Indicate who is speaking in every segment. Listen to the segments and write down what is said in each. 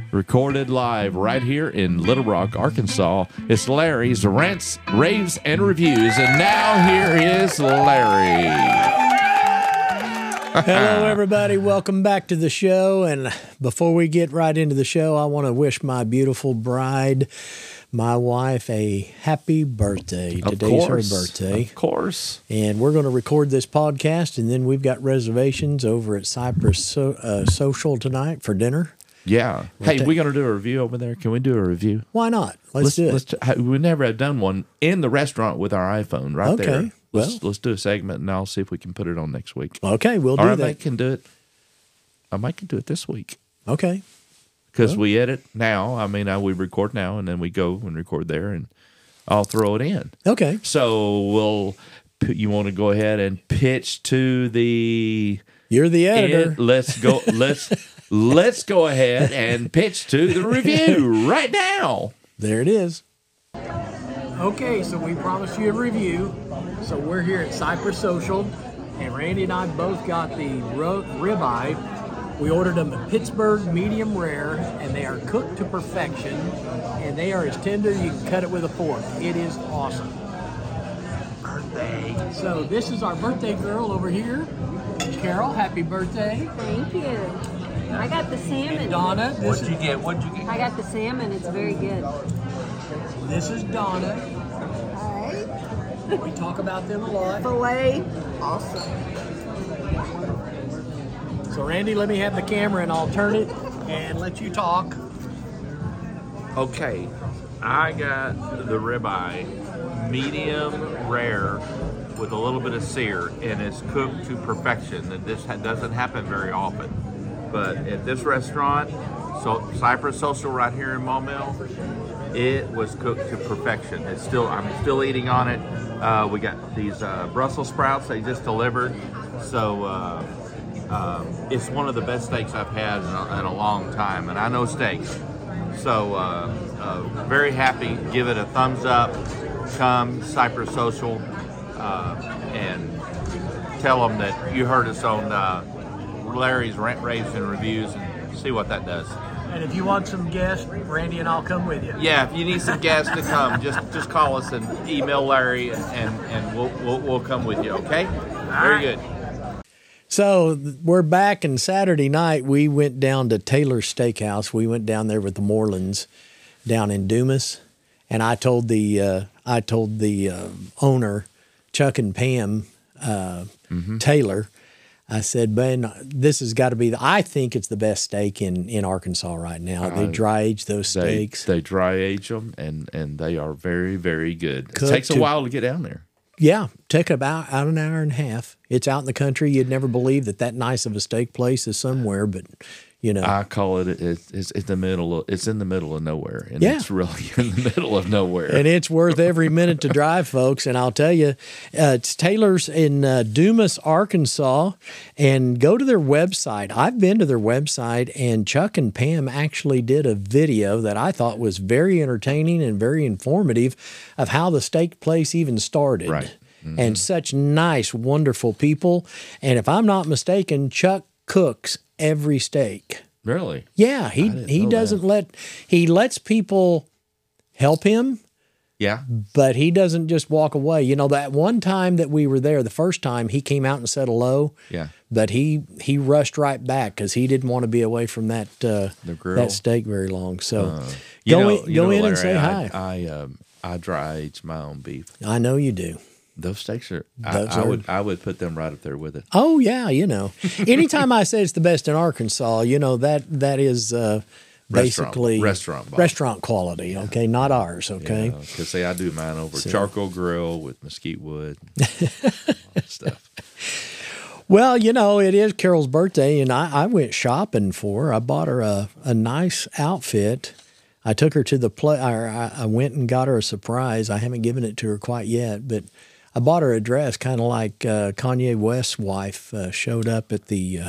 Speaker 1: recorded live right here in Little Rock, Arkansas. It's Larry's Rants, Raves, and Reviews. And now here is Larry.
Speaker 2: Hello, everybody. Welcome back to the show. And before we get right into the show, I want to wish my beautiful bride, my wife, a happy birthday. Today's her birthday.
Speaker 1: Of course.
Speaker 2: And we're going to record this podcast, and then we've got reservations over at Cypress Social tonight for dinner.
Speaker 1: Yeah. Hey, we're going to do a review over there. Can we do a review?
Speaker 2: Why not? Let's do it.
Speaker 1: We never have done one in the restaurant with our iPhone right there.
Speaker 2: Okay.
Speaker 1: Let's do a segment, and I'll see if we can put it on next week.
Speaker 2: Okay, we'll do that.
Speaker 1: I might can do it this week.
Speaker 2: Okay.
Speaker 1: Because we edit now. I mean, we record now, and then we go and record there, and I'll throw it in.
Speaker 2: Okay.
Speaker 1: So you want to go ahead and pitch to the...
Speaker 2: You're the editor.
Speaker 1: Let's go. Let's go ahead and pitch to the review right now.
Speaker 2: There it is. Okay, so we promised you a review. So we're here at Cypress Social, and Randy and I both got the ribeye. We ordered them at Pittsburgh medium rare, and they are cooked to perfection, and they are as tender you can cut it with a fork. It is awesome. Birthday. So this is our birthday girl over here. Carol, happy birthday.
Speaker 3: Thank you. I got the salmon.
Speaker 2: And Donna.
Speaker 1: What'd you get?
Speaker 3: I got the salmon. It's very good.
Speaker 2: This is Donna.
Speaker 4: Hi.
Speaker 2: We talk about them a lot.
Speaker 4: Filet. Awesome.
Speaker 2: So Randy, let me have the camera and I'll turn it and let you talk.
Speaker 1: Okay, I got the ribeye medium rare with a little bit of sear, and it's cooked to perfection. And this doesn't happen very often. But at this restaurant, Cypress Social right here in Maumelle, it was cooked to perfection. I'm still eating on it. We got these Brussels sprouts they just delivered. So it's one of the best steaks I've had in a long time, and I know steaks. So very happy. Give it a thumbs up. Come Cypress Social and tell them that you heard us on Larry's Rant, Raves, and Reviews, and see what that does.
Speaker 2: And if you want some guests, Randy and I'll come with you.
Speaker 1: Yeah, if you need some guests to come, just call us and email Larry, and we'll come with you. Okay? Very good.
Speaker 2: So we're back, and Saturday night we went down to Taylor's Steakhouse. We went down there with the Morelands down in Dumas, and I told the owner, Chuck and Pam Taylor, I said, man, this has got to be I think it's the best steak in Arkansas right now. They dry age those steaks.
Speaker 1: They dry age them, and they are very, very good. It takes a while to get down there.
Speaker 2: Yeah, take about an hour and a half. It's out in the country. You'd never believe that nice of a steak place is somewhere, but you know. I call
Speaker 1: it's in the middle of nowhere, and it's really in the middle of nowhere.
Speaker 2: And it's worth every minute to drive, folks. And I'll tell you, it's Taylor's in Dumas, Arkansas, and go to their website. I've been to their website, and Chuck and Pam actually did a video that I thought was very entertaining and very informative of how the steak place even started.
Speaker 1: Right. Mm-hmm.
Speaker 2: And such nice, wonderful people. And if I'm not mistaken, Chuck cooks every steak.
Speaker 1: Really?
Speaker 2: Yeah, he doesn't he lets people help him.
Speaker 1: Yeah.
Speaker 2: But he doesn't just walk away. You know, that one time that we were there, the first time, he came out and said hello.
Speaker 1: Yeah.
Speaker 2: But he rushed right back because he didn't want to be away from that that steak very long. So go in Larry, and say hi.
Speaker 1: I dry age my own beef.
Speaker 2: I know you do.
Speaker 1: Those steaks are. I would put them right up there with it.
Speaker 2: Oh yeah, you know. Anytime I say it's the best in Arkansas, you know that is basically restaurant quality. Okay, not ours. Okay.
Speaker 1: Because I do mine over charcoal grill with mesquite wood, stuff.
Speaker 2: Well, you know, it is Carol's birthday, and I went shopping for her. I bought her a nice outfit. I took her to the play. I went and got her a surprise. I haven't given it to her quite yet, but I bought her a dress, kind of like Kanye West's wife showed up at the.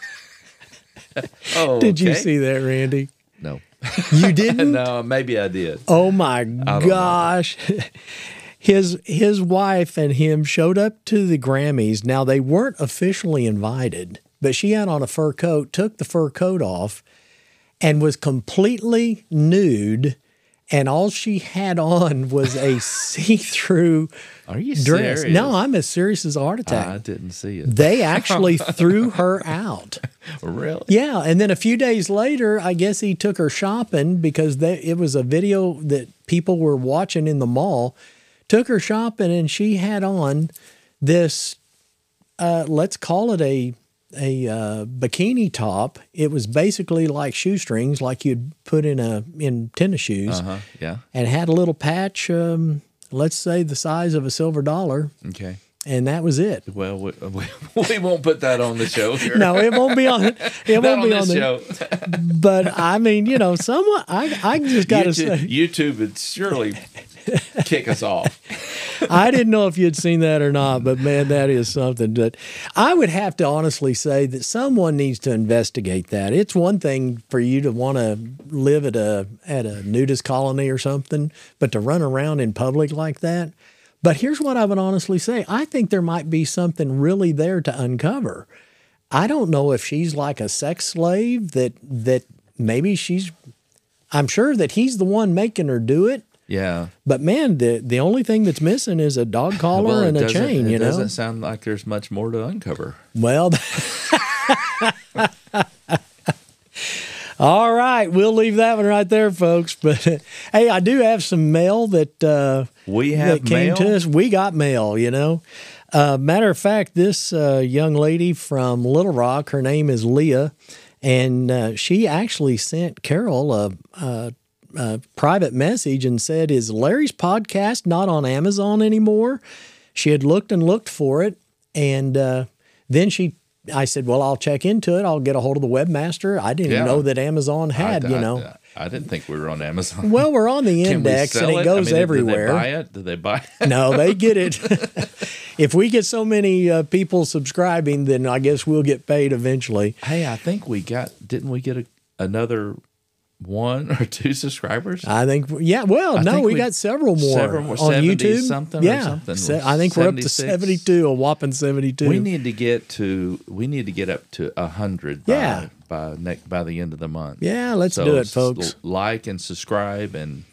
Speaker 2: Did you see that, Randy?
Speaker 1: No.
Speaker 2: You didn't?
Speaker 1: No, maybe I did.
Speaker 2: Oh my gosh. His wife and him showed up to the Grammys. Now, they weren't officially invited, but she had on a fur coat, took the fur coat off, and was completely nude, and all she had on was a see-through
Speaker 5: Are you
Speaker 2: dress.
Speaker 5: serious?
Speaker 2: No, I'm as serious as a heart attack.
Speaker 5: I didn't see it.
Speaker 2: They actually threw her out.
Speaker 5: Really?
Speaker 2: Yeah, and then a few days later, I guess he took her shopping because it was a video that people were watching in the mall. Took her shopping, and she had on this, let's call it a bikini top. It was basically like shoestrings, like you'd put in tennis shoes,
Speaker 5: Yeah.
Speaker 2: and had a little patch, let's say the size of a silver dollar,
Speaker 5: Okay.
Speaker 2: and that was it.
Speaker 5: Well, we won't put that on the show here.
Speaker 2: No, it won't be on. It
Speaker 5: Not
Speaker 2: won't
Speaker 5: on
Speaker 2: be on
Speaker 5: this
Speaker 2: the
Speaker 5: show.
Speaker 2: But I mean, someone I just got to say,
Speaker 5: YouTube would surely kick us off.
Speaker 2: I didn't know if you'd seen that or not, but man, that is something that I would have to honestly say that someone needs to investigate that. It's one thing for you to want to live at a nudist colony or something, but to run around in public like that. But here's what I would honestly say. I think there might be something really there to uncover. I don't know if she's like a sex slave that maybe I'm sure that he's the one making her do it.
Speaker 5: Yeah.
Speaker 2: But man, the only thing that's missing is a dog collar and a chain,
Speaker 5: It doesn't sound like there's much more to uncover.
Speaker 2: Well, all right, we'll leave that one right there, folks. But hey, I do have some mail that
Speaker 5: We have
Speaker 2: that came
Speaker 5: mail?
Speaker 2: to us. We got mail, Matter of fact, this young lady from Little Rock, her name is Leah, and she actually sent Carol a private message and said, "Is Larry's podcast not on Amazon anymore?" She had looked and looked for it, and then I said, "Well, I'll check into it. I'll get a hold of the webmaster." I didn't
Speaker 5: Yeah.
Speaker 2: know that Amazon had,
Speaker 5: I didn't think we were on Amazon.
Speaker 2: Well, we're on the
Speaker 5: Can we
Speaker 2: index,
Speaker 5: sell
Speaker 2: and it goes
Speaker 5: I mean,
Speaker 2: everywhere.
Speaker 5: Did they buy it? Did they buy it?
Speaker 2: No, they get it. If we get so many people subscribing, then I guess we'll get paid eventually.
Speaker 5: Hey, I think didn't we get another 1 or 2 subscribers?
Speaker 2: I think, yeah. Well,
Speaker 5: I
Speaker 2: no,
Speaker 5: think
Speaker 2: we got several more
Speaker 5: on
Speaker 2: on
Speaker 5: 70
Speaker 2: YouTube.
Speaker 5: something or
Speaker 2: Yeah,
Speaker 5: something.
Speaker 2: I think we're up to
Speaker 5: 76.
Speaker 2: 72, a whopping 72.
Speaker 5: We need to get up to 100
Speaker 2: Yeah.
Speaker 5: by the end of the month.
Speaker 2: Yeah, let's do it, folks.
Speaker 5: Like and subscribe and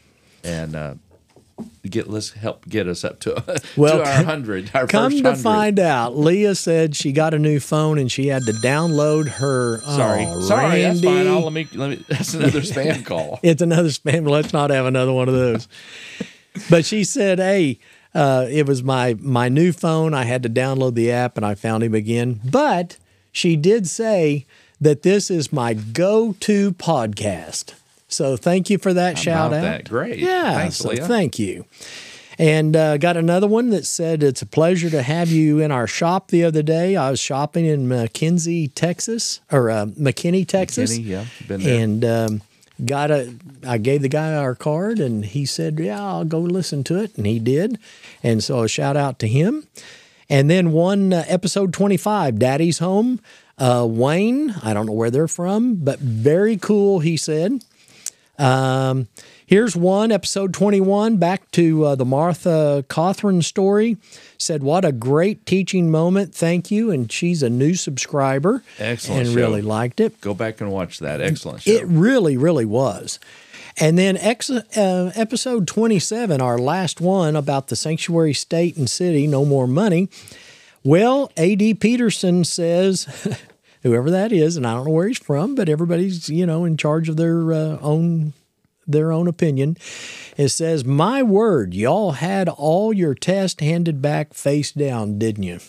Speaker 5: let's help get us up to
Speaker 2: Well,
Speaker 5: to our 100. Our
Speaker 2: Come
Speaker 5: first
Speaker 2: to
Speaker 5: 100.
Speaker 2: find out, Leah said she got a new phone and she had to download her.
Speaker 5: Sorry,
Speaker 2: Oh,
Speaker 5: that's fine.
Speaker 2: Randy.
Speaker 5: Let me. That's another spam call.
Speaker 2: It's another spam. Let's not have another one of those. But she said, "Hey, it was my new phone. I had to download the app, and I found him again." But she did say that this is my go-to podcast. So thank you for that shout out.
Speaker 5: That? Great.
Speaker 2: Yeah.
Speaker 5: Thanks,
Speaker 2: So
Speaker 5: Leah.
Speaker 2: thank you. And got another one that said, "It's a pleasure to have you in our shop the other day. I was shopping in McKinney, Texas.
Speaker 5: McKinney, yeah, been there.
Speaker 2: And I gave the guy our card, and he said, "Yeah, I'll go listen to it," and he did. And so a shout out to him. And then episode 25, Daddy's Home. Wayne, I don't know where they're from, but very cool, he said. Here's one, episode 21, back to the Martha Cawthron story. Said, "What a great teaching moment. Thank you." And she's a new subscriber.
Speaker 5: Excellent
Speaker 2: And
Speaker 5: show.
Speaker 2: really liked it.
Speaker 5: Go back and watch that. Excellent show.
Speaker 2: It really, really was. And then episode 27, our last one about the sanctuary state and city, no more money. Well, A.D. Peterson says, whoever that is, and I don't know where he's from, but everybody's, in charge of their own opinion. It says, "My word, y'all had all your test handed back face down, didn't you?"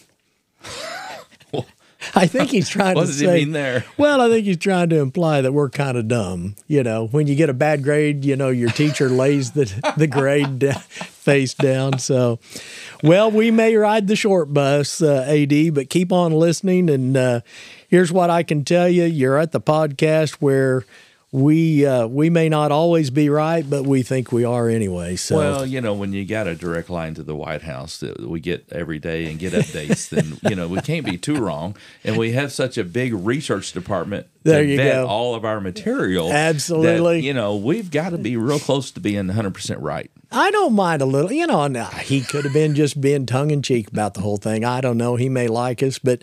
Speaker 2: I think he's trying
Speaker 5: What
Speaker 2: to
Speaker 5: does
Speaker 2: say.
Speaker 5: he mean there?
Speaker 2: Well, I think he's trying to imply that we're kind of dumb. When you get a bad grade, your teacher lays the grade face down. So, well, we may ride the short bus, AD, but keep on listening. And here's what I can tell you: you're at the podcast where we may not always be right, but we think we are anyway. So,
Speaker 5: Well, when you got a direct line to the White House that we get every day and get updates, then we can't be too wrong. And we have such a big research department
Speaker 2: There
Speaker 5: to
Speaker 2: you
Speaker 5: vet
Speaker 2: go.
Speaker 5: all of our material.
Speaker 2: Absolutely.
Speaker 5: That, we've got to be real close to being 100% right.
Speaker 2: I don't mind a little, now, he could have been just being tongue in cheek about the whole thing. I don't know. He may like us, but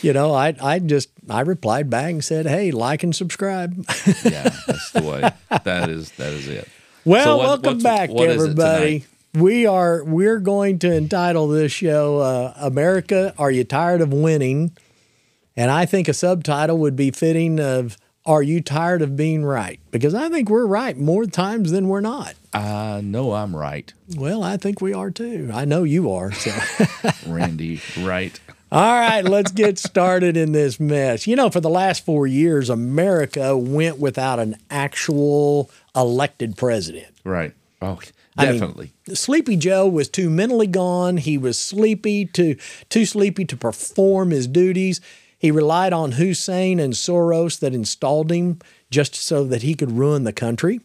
Speaker 2: I replied back and said, "Hey, like and subscribe."
Speaker 5: Yeah, that's the way. That is it.
Speaker 2: Well,
Speaker 5: So
Speaker 2: welcome back,
Speaker 5: what is it
Speaker 2: everybody.
Speaker 5: tonight?
Speaker 2: We're going to entitle this show "America, Are You Tired of Winning?" And I think a subtitle would be fitting of "Are You Tired of Being Right?" Because I think we're right more times than we're not.
Speaker 5: I know I'm right,
Speaker 2: Well, I think we are too. I know you are. So.
Speaker 5: Randy. Right.
Speaker 2: All right, let's get started in this mess. For the last 4 years, America went without an actual elected president.
Speaker 5: Right. Oh,
Speaker 2: I mean,
Speaker 5: definitely.
Speaker 2: Sleepy Joe was too mentally gone. He was too sleepy to perform his duties. He relied on Hussein and Soros that installed him just so that he could ruin the country.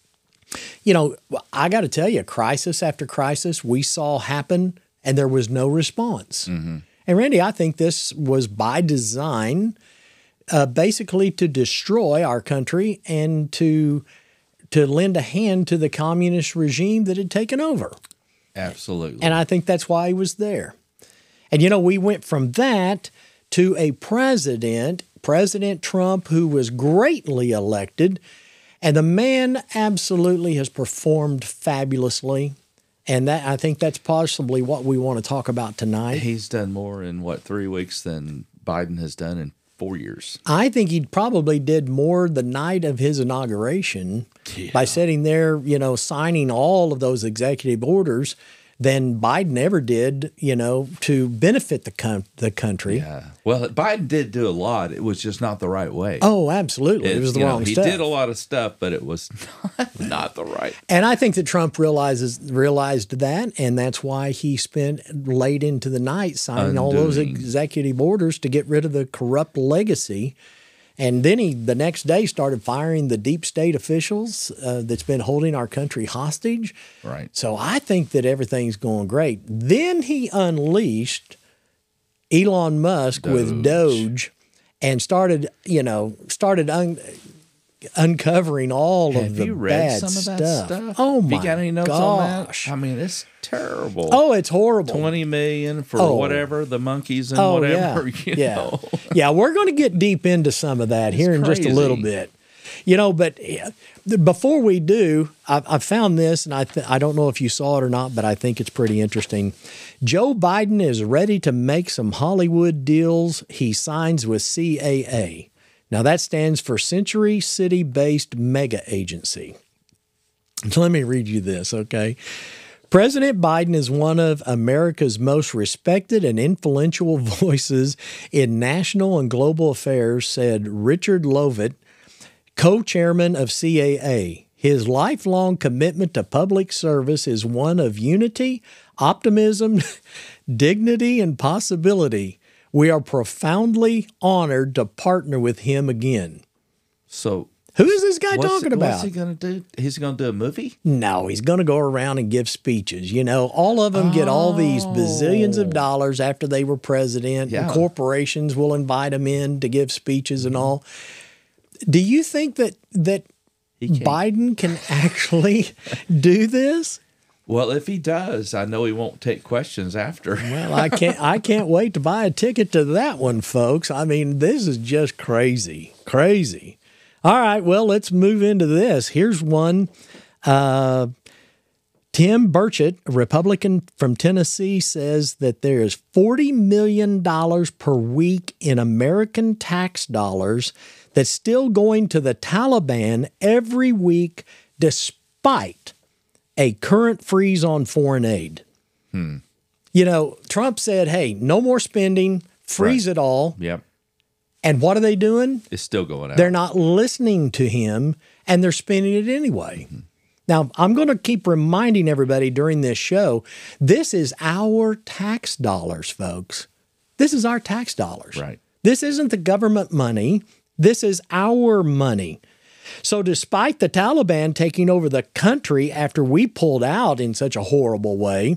Speaker 2: I got to tell you, crisis after crisis we saw happen, and there was no response. Mm-hmm. And Randy, I think this was by design, basically to destroy our country and to lend a hand to the communist regime that had taken over.
Speaker 5: Absolutely.
Speaker 2: And I think that's why he was there. And, we went from that to a President Trump, who was greatly elected. And the man absolutely has performed fabulously. And I think that's possibly what we want to talk about tonight.
Speaker 5: He's done more in, 3 weeks than Biden has done in 4 years.
Speaker 2: I think he probably did more the night of his inauguration by sitting there, signing all of those executive orders than Biden ever did, to benefit the country.
Speaker 5: Yeah. Well, Biden did do a lot. It was just not the right way.
Speaker 2: Oh, absolutely. It was the wrong stuff.
Speaker 5: He did a lot of stuff, but it was not the right.
Speaker 2: And I think that Trump realized that, and that's why he spent late into the night signing all those executive orders to get rid of the corrupt legacy. And then he, the next day, started firing the deep state officials that's been holding our country hostage.
Speaker 5: Right.
Speaker 2: So I think that everything's going great. Then he unleashed Elon Musk with Doge and started uncovering all of the
Speaker 5: Have you read
Speaker 2: bad
Speaker 5: some of that stuff?
Speaker 2: Oh my
Speaker 5: gosh! You got any notes on that? I mean, it's terrible.
Speaker 2: Oh, it's horrible.
Speaker 5: 20 million for whatever the monkeys and whatever.
Speaker 2: Yeah, we're going to get deep into some of that here in just a little bit. But before we do, I found this, and I don't know if you saw it or not, but I think it's pretty interesting. Joe Biden is ready to make some Hollywood deals. He signs with CAA. Now, that stands for Century City-Based Mega Agency. So let me read you this, okay? President Biden is one of America's most respected and influential voices in national and global affairs, said Richard Lovett, co-chairman of CAA. His lifelong commitment to public service is one of unity, optimism, dignity, and possibility. We are profoundly honored to partner with him again.
Speaker 5: So,
Speaker 2: who is this guy talking about?
Speaker 5: What's he going to do? He's going to do a movie?
Speaker 2: No, he's going to go around and give speeches. All of them get all these bazillions of dollars after they were president.
Speaker 5: Yeah.
Speaker 2: And corporations will invite him in to give speeches and all. Do you think that Biden can actually do this?
Speaker 5: Well, if he does, I know he won't take questions after.
Speaker 2: Well, I can't wait to buy a ticket to that one, folks. I mean, this is just crazy. All right, well, let's move into this. Here's one. Tim Burchett, a Republican from Tennessee, says that there is $40 million per week in American tax dollars that's still going to the Taliban every week, despite a current freeze on foreign aid. Trump said, hey, no more spending, freeze it all.
Speaker 5: Yep.
Speaker 2: And what are they doing?
Speaker 5: It's still going out.
Speaker 2: They're not listening to him, and they're spending it anyway. Mm-hmm. Now, I'm going to keep reminding everybody during this show, this is our tax dollars, folks. This is our tax dollars.
Speaker 5: Right.
Speaker 2: This isn't the government money. This is our money. So despite the Taliban taking over the country after we pulled out in such a horrible way,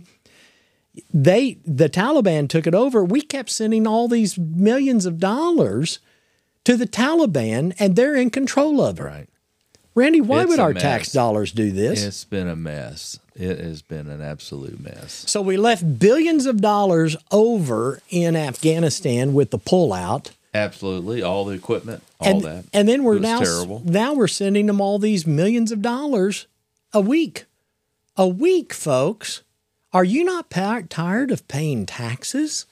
Speaker 2: the Taliban took it over. We kept sending all these millions of dollars to the Taliban, and they're in control of it.
Speaker 5: Right.
Speaker 2: Randy, why
Speaker 5: It's
Speaker 2: would
Speaker 5: a
Speaker 2: our
Speaker 5: mess.
Speaker 2: tax dollars do this?
Speaker 5: It's been a mess. It has been an absolute mess.
Speaker 2: So we left billions of dollars over in Afghanistan with the pullout.
Speaker 5: Absolutely. All the equipment, all that.
Speaker 2: And then we're
Speaker 5: It was terrible.
Speaker 2: now we're sending them all these millions of dollars a week. A week, folks. Are you not tired of paying taxes?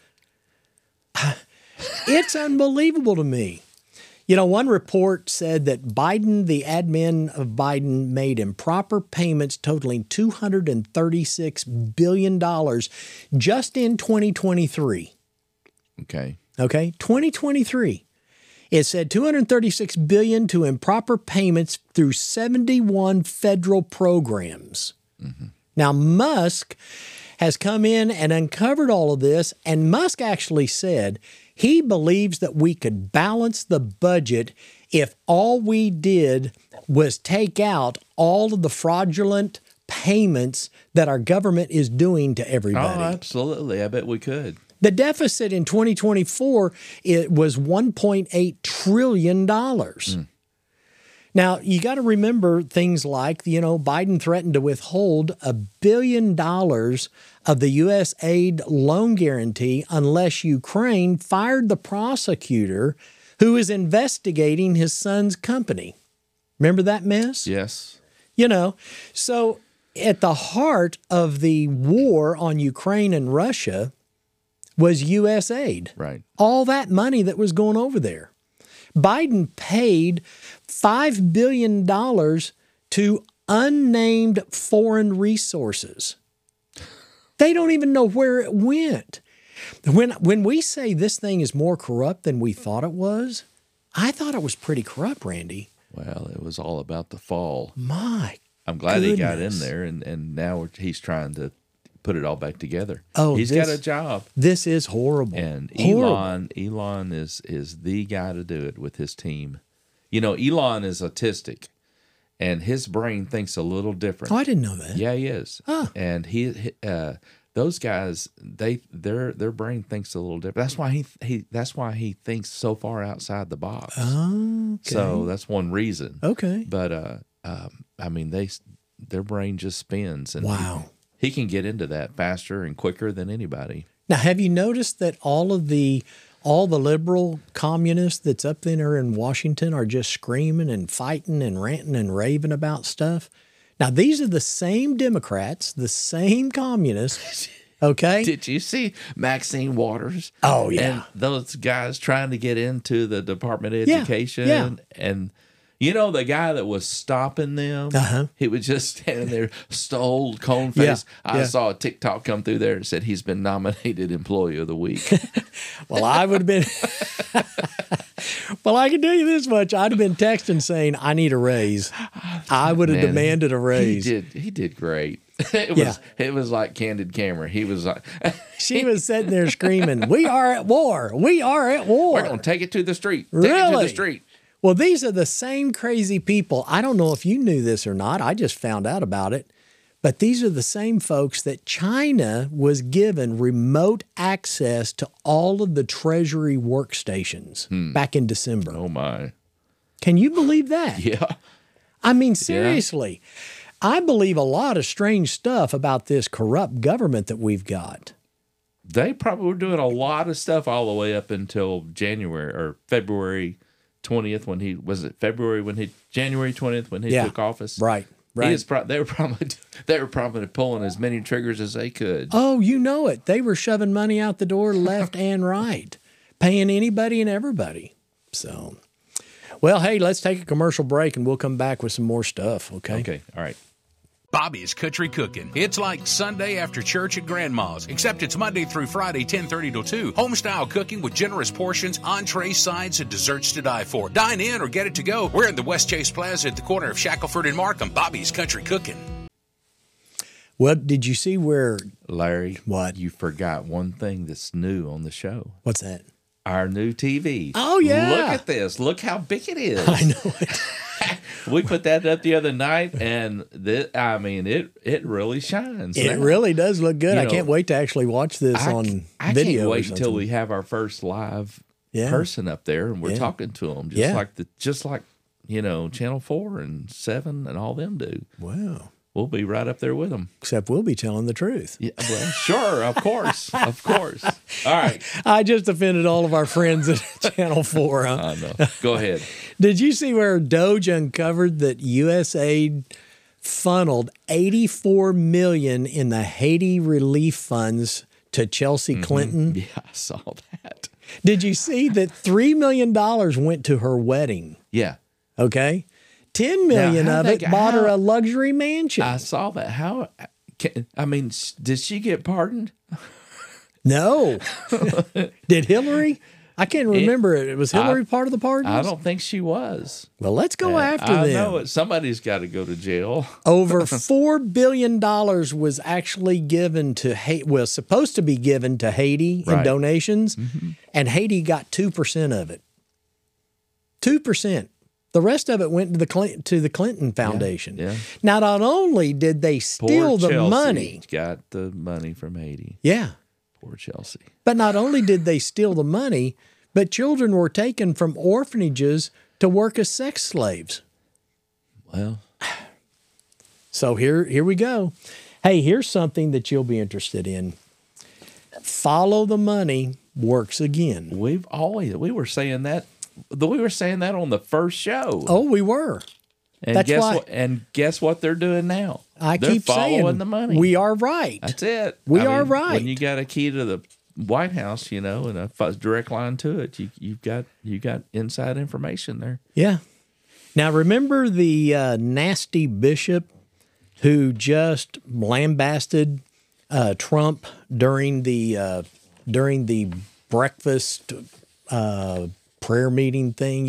Speaker 2: It's unbelievable to me. You know, one report said that Biden, the admin of Biden, made improper payments totaling $236 billion just in 2023.
Speaker 5: Okay.
Speaker 2: Okay, 2023. It said $236 billion to improper payments through 71 federal programs. Now, Musk has come in and uncovered all of this, and Musk actually said he believes that we could balance the budget if all we did was take out all of the fraudulent payments that our government is doing to everybody.
Speaker 5: Oh, absolutely. I bet we could.
Speaker 2: The deficit in 2024 it was $1.8 trillion. Now, you got to remember things like, you know, Biden threatened to withhold $1 billion of the U.S. aid loan guarantee unless Ukraine fired the prosecutor who is investigating his son's company. Remember that mess?
Speaker 5: Yes.
Speaker 2: You know, so at the heart of the war on Ukraine and Russia was U.S. aid.
Speaker 5: Right.
Speaker 2: All that money that was going over there. Biden paid $5 billion to unnamed foreign resources. They don't even know where it went. When we say this thing is more corrupt than we thought it was, I thought it was pretty corrupt, Randy.
Speaker 5: Well, it was all about the fall.
Speaker 2: My
Speaker 5: I'm glad he got in
Speaker 2: goodness.
Speaker 5: there, and now he's trying to put it all back together.
Speaker 2: Oh,
Speaker 5: he's
Speaker 2: this-
Speaker 5: got a job.
Speaker 2: This is horrible.
Speaker 5: And
Speaker 2: Horrible.
Speaker 5: Elon is the guy to do it with his team. You know, Elon is autistic, and his brain thinks a little different.
Speaker 2: Oh, I didn't know that.
Speaker 5: Yeah, he is.
Speaker 2: Huh.
Speaker 5: And those guys, their brain thinks a little different. That's why he thinks so far outside the box.
Speaker 2: Okay.
Speaker 5: So that's one reason.
Speaker 2: Okay.
Speaker 5: But I mean, their brain just spins, and
Speaker 2: Wow.
Speaker 5: he can get into that faster and quicker than anybody.
Speaker 2: Now, have you noticed that all the liberal communists that's up there in Washington are just screaming and fighting and ranting and raving about stuff? Now, these are the same Democrats, the same communists, okay?
Speaker 5: Did you see Maxine Waters?
Speaker 2: Oh, yeah.
Speaker 5: And those guys trying to get into the Department of
Speaker 2: Yeah,
Speaker 5: Education.
Speaker 2: yeah.
Speaker 5: And you know, the guy that was stopping them, he was just standing there, stole, cone face.
Speaker 2: Yeah,
Speaker 5: I
Speaker 2: yeah.
Speaker 5: saw a TikTok come through there and said he's been nominated Employee of the Week.
Speaker 2: Well, I would have been. Well, I can tell you this much. I'd have been texting saying, I need a raise. I would have
Speaker 5: Man,
Speaker 2: demanded a raise.
Speaker 5: He did great.
Speaker 2: Yeah.
Speaker 5: It was like candid camera. He was like,
Speaker 2: She was sitting there screaming, we are at war. We are at war.
Speaker 5: we're going to take it to the street. Take it to
Speaker 2: Really?
Speaker 5: the street.
Speaker 2: Well, these are the same crazy people. I don't know if you knew this or not. I just found out about it. But these are the same folks that China was given remote access to all of the Treasury workstations back in December.
Speaker 5: Oh, my.
Speaker 2: Can you believe that?
Speaker 5: Yeah.
Speaker 2: I mean, seriously. I believe a lot of strange stuff about this corrupt government that we've got.
Speaker 5: They probably were doing a lot of stuff all the way up until January or February 20th January 20th when he
Speaker 2: Yeah.
Speaker 5: took office.
Speaker 2: Right.
Speaker 5: He is they were probably pulling as many triggers as they could.
Speaker 2: Oh, you know it. They were shoving money out the door left and right, paying anybody and everybody. So, well, hey, let's take a commercial break and we'll come back with some more stuff, okay?
Speaker 5: Okay, all right.
Speaker 6: Bobby's Country Cooking. It's like Sunday after church at Grandma's, except it's Monday through Friday, 10:30 till 2. Home-style cooking with generous portions, entrees, sides, and desserts to die for. Dine in or get it to go. We're in the West Chase Plaza at the corner of Shackelford and Markham. Bobby's Country Cooking.
Speaker 2: Well, did you see where,
Speaker 5: Larry,
Speaker 2: What?
Speaker 5: You forgot one thing that's new on the show.
Speaker 2: what's that?
Speaker 5: Our new TV.
Speaker 2: Oh, yeah.
Speaker 5: Look at this. Look how big it is.
Speaker 2: I know it.
Speaker 5: We put that up the other night, and it really shines.
Speaker 2: It
Speaker 5: now.
Speaker 2: really does look good.
Speaker 5: You
Speaker 2: I
Speaker 5: know,
Speaker 2: can't wait to actually watch this on
Speaker 5: I
Speaker 2: video
Speaker 5: can't
Speaker 2: or
Speaker 5: wait until
Speaker 2: something.
Speaker 5: we have our first live
Speaker 2: Yeah.
Speaker 5: person up there, and we're
Speaker 2: Yeah.
Speaker 5: talking to them
Speaker 2: Yeah.
Speaker 5: just like Channel 4 and 7 and all them do.
Speaker 2: Wow.
Speaker 5: We'll be right up there with them.
Speaker 2: Except we'll be telling the truth.
Speaker 5: Yeah, well, sure, of course, of course. All right,
Speaker 2: I just offended all of our friends at Channel 4. Huh?
Speaker 5: I know. Go ahead.
Speaker 2: Did you see where Doge uncovered that USAID funneled $84 million in the Haiti relief funds to Chelsea Clinton?
Speaker 5: Yeah, I saw that.
Speaker 2: Did you see that $3 million went to her wedding?
Speaker 5: Yeah,
Speaker 2: Okay. $10 million
Speaker 5: Now,
Speaker 2: of
Speaker 5: how'd
Speaker 2: it
Speaker 5: they-
Speaker 2: bought her
Speaker 5: how-
Speaker 2: a luxury mansion.
Speaker 5: I saw that. How? Did she get pardoned?
Speaker 2: No. Did Hillary? I can't remember it. Was Hillary part of the pardons?
Speaker 5: I don't think she was.
Speaker 2: Well, let's go after
Speaker 5: I
Speaker 2: them.
Speaker 5: know it. Somebody's got to go to jail.
Speaker 2: Over $4 billion was actually given to Haiti, well, supposed to be given to Haiti in
Speaker 5: Right.
Speaker 2: donations, and Haiti got 2% of it. 2%. The rest of it went to the Clinton Foundation.
Speaker 5: yeah.
Speaker 2: Now, not only did they steal
Speaker 5: Poor
Speaker 2: the
Speaker 5: Chelsea
Speaker 2: money,
Speaker 5: got the money from Haiti.
Speaker 2: yeah,
Speaker 5: Poor Chelsea.
Speaker 2: but not only did they steal the money, but children were taken from orphanages to work as sex slaves.
Speaker 5: Well,
Speaker 2: So here we go. Hey, here's something that you'll be interested in. Follow the money works again.
Speaker 5: we were saying that. We were saying that on the first show.
Speaker 2: Oh, we were.
Speaker 5: and
Speaker 2: that's
Speaker 5: guess
Speaker 2: why-
Speaker 5: what? And guess what they're doing now?
Speaker 2: I
Speaker 5: They're
Speaker 2: keep
Speaker 5: following
Speaker 2: saying
Speaker 5: the money.
Speaker 2: we are right.
Speaker 5: That's it.
Speaker 2: We are right.
Speaker 5: When you got a key to the White House, and a direct line to it, you got inside information there.
Speaker 2: Yeah. Now remember the nasty bishop who just lambasted Trump during the breakfast prayer meeting thing,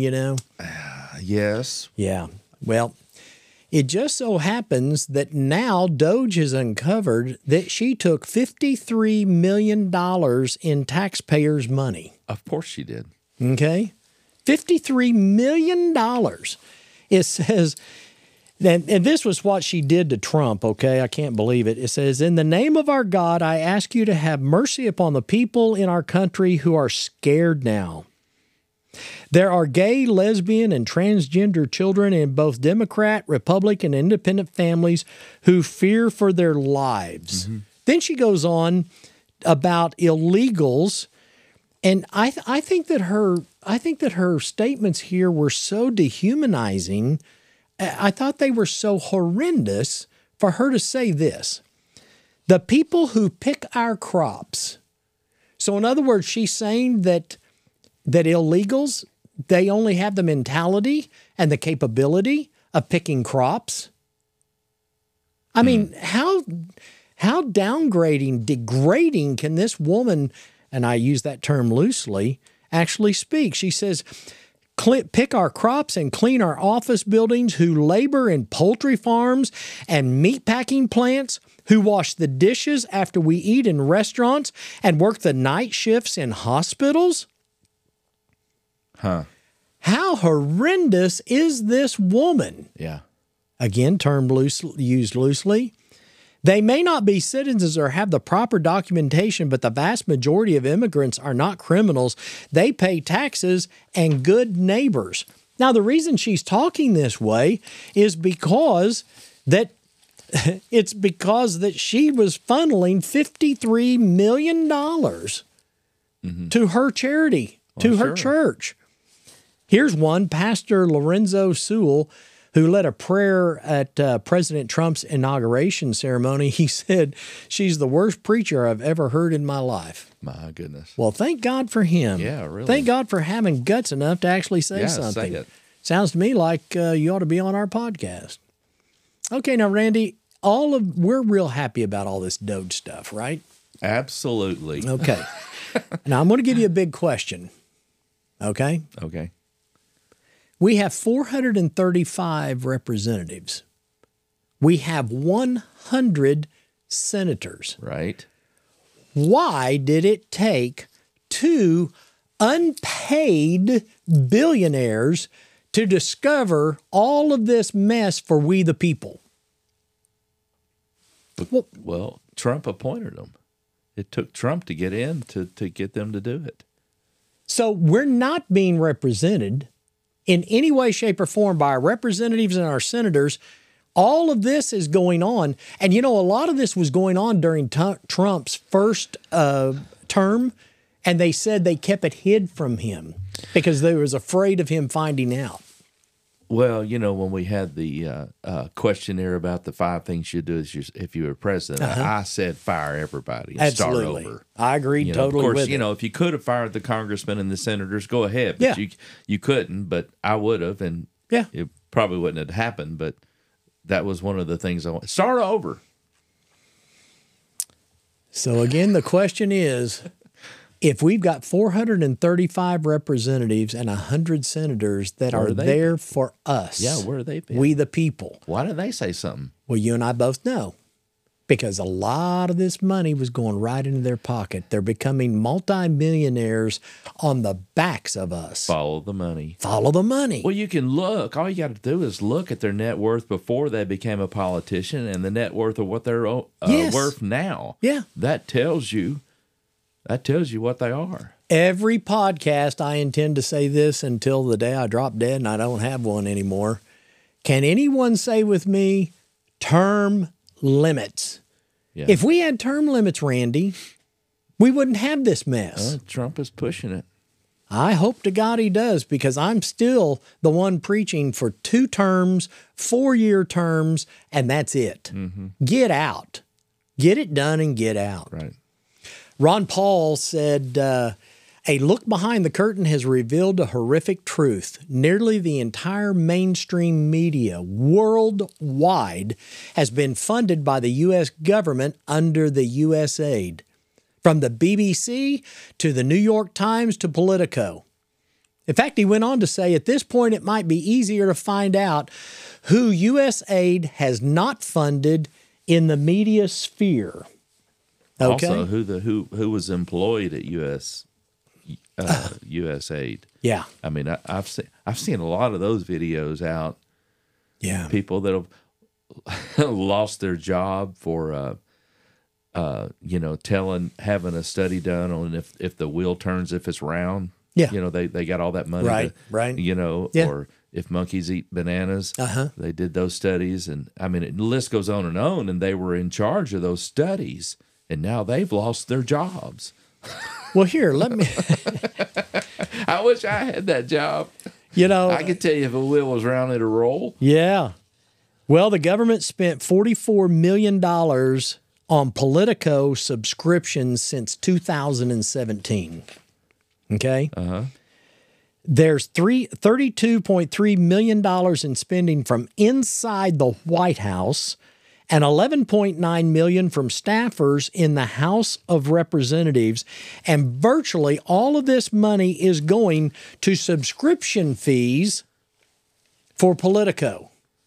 Speaker 5: Yes.
Speaker 2: Yeah. Well, it just so happens that now Doge has uncovered that she took $53 million in taxpayers' money.
Speaker 5: Of course she did.
Speaker 2: Okay? $53 million. It says, and this was what she did to Trump, okay? I can't believe it. It says, "In the name of our God, I ask you to have mercy upon the people in our country who are scared now. There are gay, lesbian, and transgender children in both Democrat, Republican, and independent families who fear for their lives." Then she goes on about illegals, and I think that her statements here were so dehumanizing. I thought they were so horrendous for her to say this: the people who pick our crops. So in other words, she's saying that illegals, they only have the mentality and the capability of picking crops. I mean, how downgrading, degrading can this woman, and I use that term loosely, actually speak? She says, pick our crops and clean our office buildings, who labor in poultry farms and meatpacking plants, who wash the dishes after we eat in restaurants and work the night shifts in hospitals.
Speaker 5: Huh.
Speaker 2: How horrendous is this woman?
Speaker 5: Yeah.
Speaker 2: Again, term used loosely. They may not be citizens or have the proper documentation, but the vast majority of immigrants are not criminals. They pay taxes and good neighbors. Now, the reason she's talking this way is because that she was funneling $53 million to her charity, to her church. Here's one, Pastor Lorenzo Sewell, who led a prayer at President Trump's inauguration ceremony. He said, "She's the worst preacher I've ever heard in my life."
Speaker 5: My goodness.
Speaker 2: Well, thank God for him.
Speaker 5: Yeah, really.
Speaker 2: Thank God for having guts enough to actually say something.
Speaker 5: Say it.
Speaker 2: Sounds to me like you ought to be on our podcast. Okay, now, Randy, we're real happy about all this Doge stuff, right?
Speaker 5: Absolutely.
Speaker 2: Okay. Now, I'm going to give you a big question. Okay?
Speaker 5: Okay.
Speaker 2: We have 435 representatives. We have 100 senators.
Speaker 5: Right.
Speaker 2: Why did it take 2 unpaid billionaires to discover all of this mess for we the people?
Speaker 5: Well, Trump appointed them. It took Trump to get in to get them to do it.
Speaker 2: So we're not being represented in any way, shape, or form by our representatives and our senators. All of this is going on. And, you know, a lot of this was going on during Trump's first term, and they said they kept it hid from him because they was afraid of him finding out.
Speaker 5: Well, you know, when we had the questionnaire about the 5 things you'd do if you were president, I said fire everybody and
Speaker 2: Absolutely.
Speaker 5: start over.
Speaker 2: I agreed
Speaker 5: You know,
Speaker 2: totally
Speaker 5: of course,
Speaker 2: with
Speaker 5: you
Speaker 2: it.
Speaker 5: know, if you could have fired the congressmen and the senators, go ahead. But you couldn't, but I would have, and
Speaker 2: Yeah.
Speaker 5: it probably wouldn't have happened. But that was one of the things I want. Start over.
Speaker 2: So again, the question is, if we've got 435 representatives and 100 senators that
Speaker 5: Where
Speaker 2: are
Speaker 5: are they?
Speaker 2: there for us,
Speaker 5: Yeah, where are they been?
Speaker 2: we the people,
Speaker 5: Why did they say something?
Speaker 2: well, you and I both know, because a lot of this money was going right into their pocket. They're becoming multimillionaires on the backs of us.
Speaker 5: Follow the money.
Speaker 2: Follow the money.
Speaker 5: Well, you can look. All you got to do is look at their net worth before they became a politician and the net worth of what they're
Speaker 2: Yes.
Speaker 5: worth now.
Speaker 2: Yeah.
Speaker 5: That tells you what they are.
Speaker 2: Every podcast, I intend to say this until the day I drop dead and I don't have one anymore. Can anyone say with me, term limits?
Speaker 5: Yeah.
Speaker 2: If we had term limits, Randy, we wouldn't have this mess.
Speaker 5: Trump is pushing it.
Speaker 2: I hope to God he does, because I'm still the one preaching for 2 terms, 4-year terms, and that's it. Get out. Get it done and get out.
Speaker 5: Right.
Speaker 2: Ron Paul said, a look behind the curtain has revealed a horrific truth. Nearly the entire mainstream media worldwide has been funded by the U.S. government under the USAID. From the BBC to the New York Times to Politico. In fact, he went on to say, at this point, it might be easier to find out who USAID has not funded in the media sphere. Okay.
Speaker 5: Also, who was employed at USAID.
Speaker 2: Yeah.
Speaker 5: I mean, I've seen a lot of those videos out.
Speaker 2: Yeah.
Speaker 5: People that have lost their job for having a study done on if the wheel turns if it's round.
Speaker 2: Yeah.
Speaker 5: You know, they got all that money.
Speaker 2: Right, right.
Speaker 5: You know,
Speaker 2: Yeah.
Speaker 5: or if monkeys eat bananas.
Speaker 2: Uh-huh.
Speaker 5: They did those studies, and I mean, the list goes on, and they were in charge of those studies, and now they've lost their jobs.
Speaker 2: Well, here, let me,
Speaker 5: I wish I had that job.
Speaker 2: you know.
Speaker 5: I could tell you if a wheel was round, it'd roll.
Speaker 2: Yeah. Well, the government spent $44 million on Politico subscriptions since 2017. Okay?
Speaker 5: Uh-huh.
Speaker 2: There's $32.3 million in spending from inside the White House and $11.9 million from staffers in the House of Representatives. And virtually all of this money is going to subscription fees for Politico.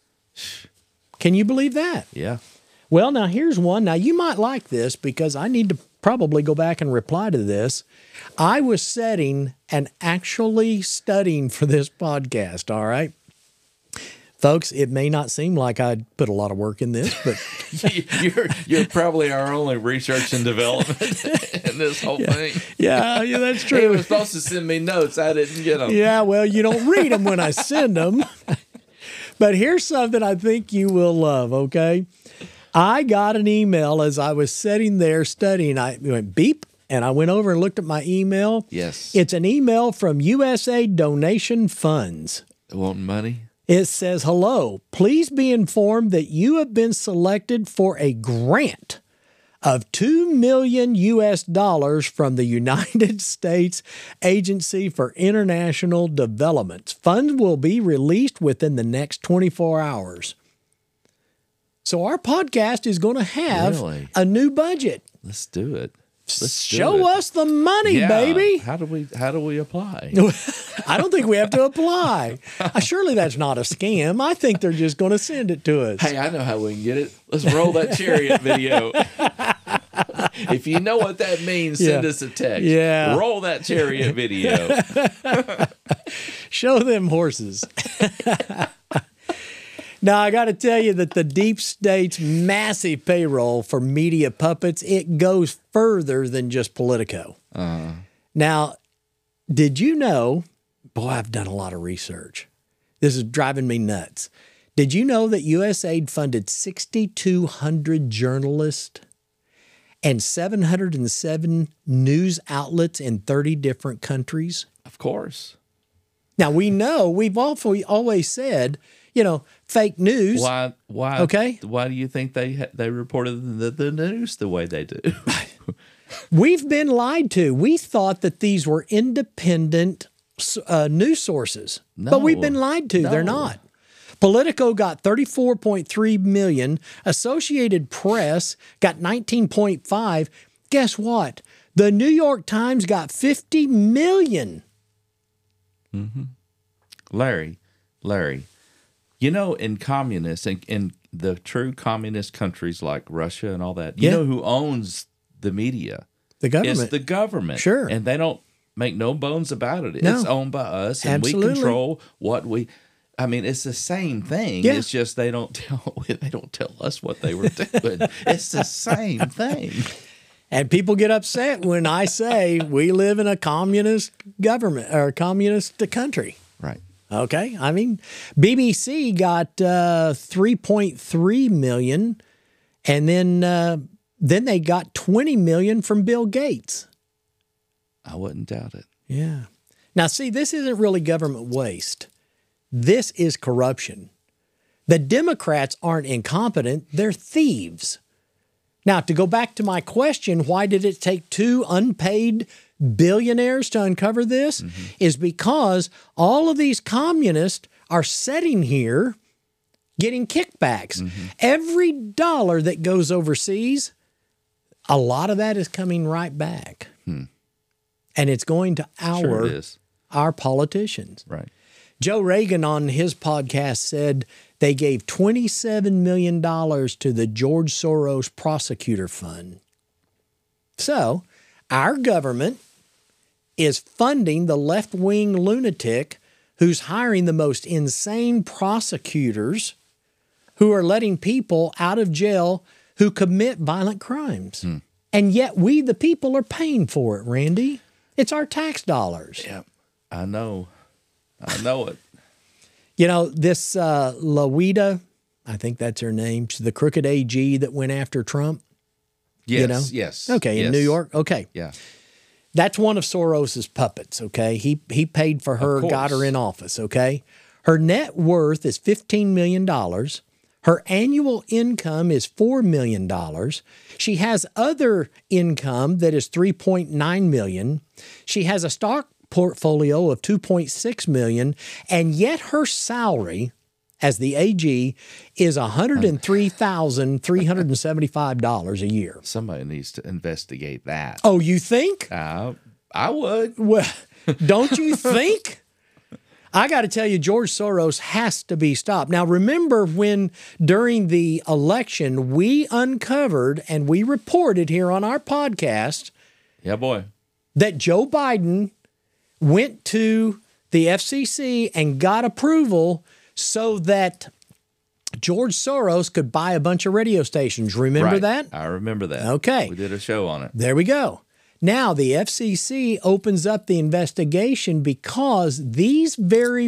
Speaker 2: Can you believe that?
Speaker 5: Yeah.
Speaker 2: Well, now here's one. Now you might like this because I need to probably go back and reply to this. I was setting and actually studying for this podcast, all right? Folks, it may not seem like I put a lot of work in this, but
Speaker 5: you're probably our only research and development in this whole thing.
Speaker 2: yeah, that's
Speaker 5: He
Speaker 2: true.
Speaker 5: was supposed to send me notes. I didn't get them.
Speaker 2: Yeah, well, you don't read them when I send them. But here's something I think you will love, okay? I got an email as I was sitting there studying. I went beep, and I went over and looked at my email.
Speaker 5: Yes.
Speaker 2: It's an email from USA Donation Funds.
Speaker 5: Wanting money?
Speaker 2: It says, hello, please be informed that you have been selected for a grant of $2 million from the United States Agency for International Development. Funds will be released within the next 24 hours. So our podcast is going to have
Speaker 5: Really?
Speaker 2: a new budget.
Speaker 5: Let's do it.
Speaker 2: Show us the money,
Speaker 5: Yeah.
Speaker 2: baby.
Speaker 5: How do we apply?
Speaker 2: I don't think we have to apply. Surely that's not a scam. I think they're just going to send it to us.
Speaker 5: Hey, I know how we can get it. Let's roll that chariot video. If you know what that means, send
Speaker 2: Yeah.
Speaker 5: us a text.
Speaker 2: Yeah.
Speaker 5: Roll that chariot video.
Speaker 2: Show them horses. Now, I got to tell you that the deep state's massive payroll for media puppets, it goes further than just Politico. Now, did you know, boy, I've done a lot of research. This is driving me nuts. Did you know that USAID funded 6,200 journalists and 707 news outlets in 30 different countries?
Speaker 5: Of course.
Speaker 2: Now, we know, we've always said, fake news.
Speaker 5: Why?
Speaker 2: Okay.
Speaker 5: Why do you think they reported the news the way they do?
Speaker 2: We've been lied to. We thought that these were independent news sources, but we've been lied to.
Speaker 5: No.
Speaker 2: They're not. Politico got 34.3 million. Associated Press got 19.5. Guess what? The New York Times got 50 million.
Speaker 5: Larry, in communists, in the true communist countries like Russia and all that, you know who owns the media?
Speaker 2: The government.
Speaker 5: It's the government.
Speaker 2: Sure.
Speaker 5: And they don't make no bones about it.
Speaker 2: No.
Speaker 5: It's owned by us, and
Speaker 2: Absolutely.
Speaker 5: we control what we. I mean, it's the same thing.
Speaker 2: Yeah.
Speaker 5: It's just they don't tell us what they were doing. It's the same thing.
Speaker 2: And people get upset when I say we live in a communist government or communist country.
Speaker 5: Right.
Speaker 2: Okay. I mean, BBC got 3.3 million, and then they got 20 million from Bill Gates.
Speaker 5: I wouldn't doubt it.
Speaker 2: Yeah. Now, see, this isn't really government waste. This is corruption. The Democrats aren't incompetent. They're thieves. Now, to go back to my question, why did it take two unpaid billionaires to uncover this? Is because all of these communists are sitting here getting kickbacks. Every dollar that goes overseas, a lot of that is coming right back. And it's going to
Speaker 5: Sure it is.
Speaker 2: our politicians.
Speaker 5: Right.
Speaker 2: Joe Reagan on his podcast said they gave $27 million to the George Soros Prosecutor Fund. So our government is funding the left-wing lunatic who's hiring the most insane prosecutors who are letting people out of jail who commit violent crimes. And yet we, the people, are paying for it, Randy. It's our tax dollars.
Speaker 5: Yeah. I know it.
Speaker 2: This Lawita, I think that's her name. She's the crooked AG that went after Trump.
Speaker 5: Yes. Yes.
Speaker 2: Okay, in
Speaker 5: yes.
Speaker 2: New York. Okay.
Speaker 5: Yeah.
Speaker 2: That's one of Soros's puppets, okay? He paid for her,
Speaker 5: course.
Speaker 2: got her in office, okay? Her net worth is $15 million. Her annual income is $4 million. She has other income that is $3.9 million. She has a stock portfolio of $2.6 million, and yet her salary as the AG is $103,375 a year.
Speaker 5: Somebody needs to investigate that.
Speaker 2: Oh, you think?
Speaker 5: I would.
Speaker 2: Well, don't you think? I got to tell you, George Soros has to be stopped. Now, remember when during the election, we uncovered and we reported here on our podcast
Speaker 5: Yeah, boy.
Speaker 2: that Joe Biden went to the FCC and got approval so that George Soros could buy a bunch of radio stations. Remember
Speaker 5: Right.
Speaker 2: that?
Speaker 5: I remember that.
Speaker 2: Okay.
Speaker 5: We did a show on it.
Speaker 2: There we go. Now, the FCC opens up the investigation because these very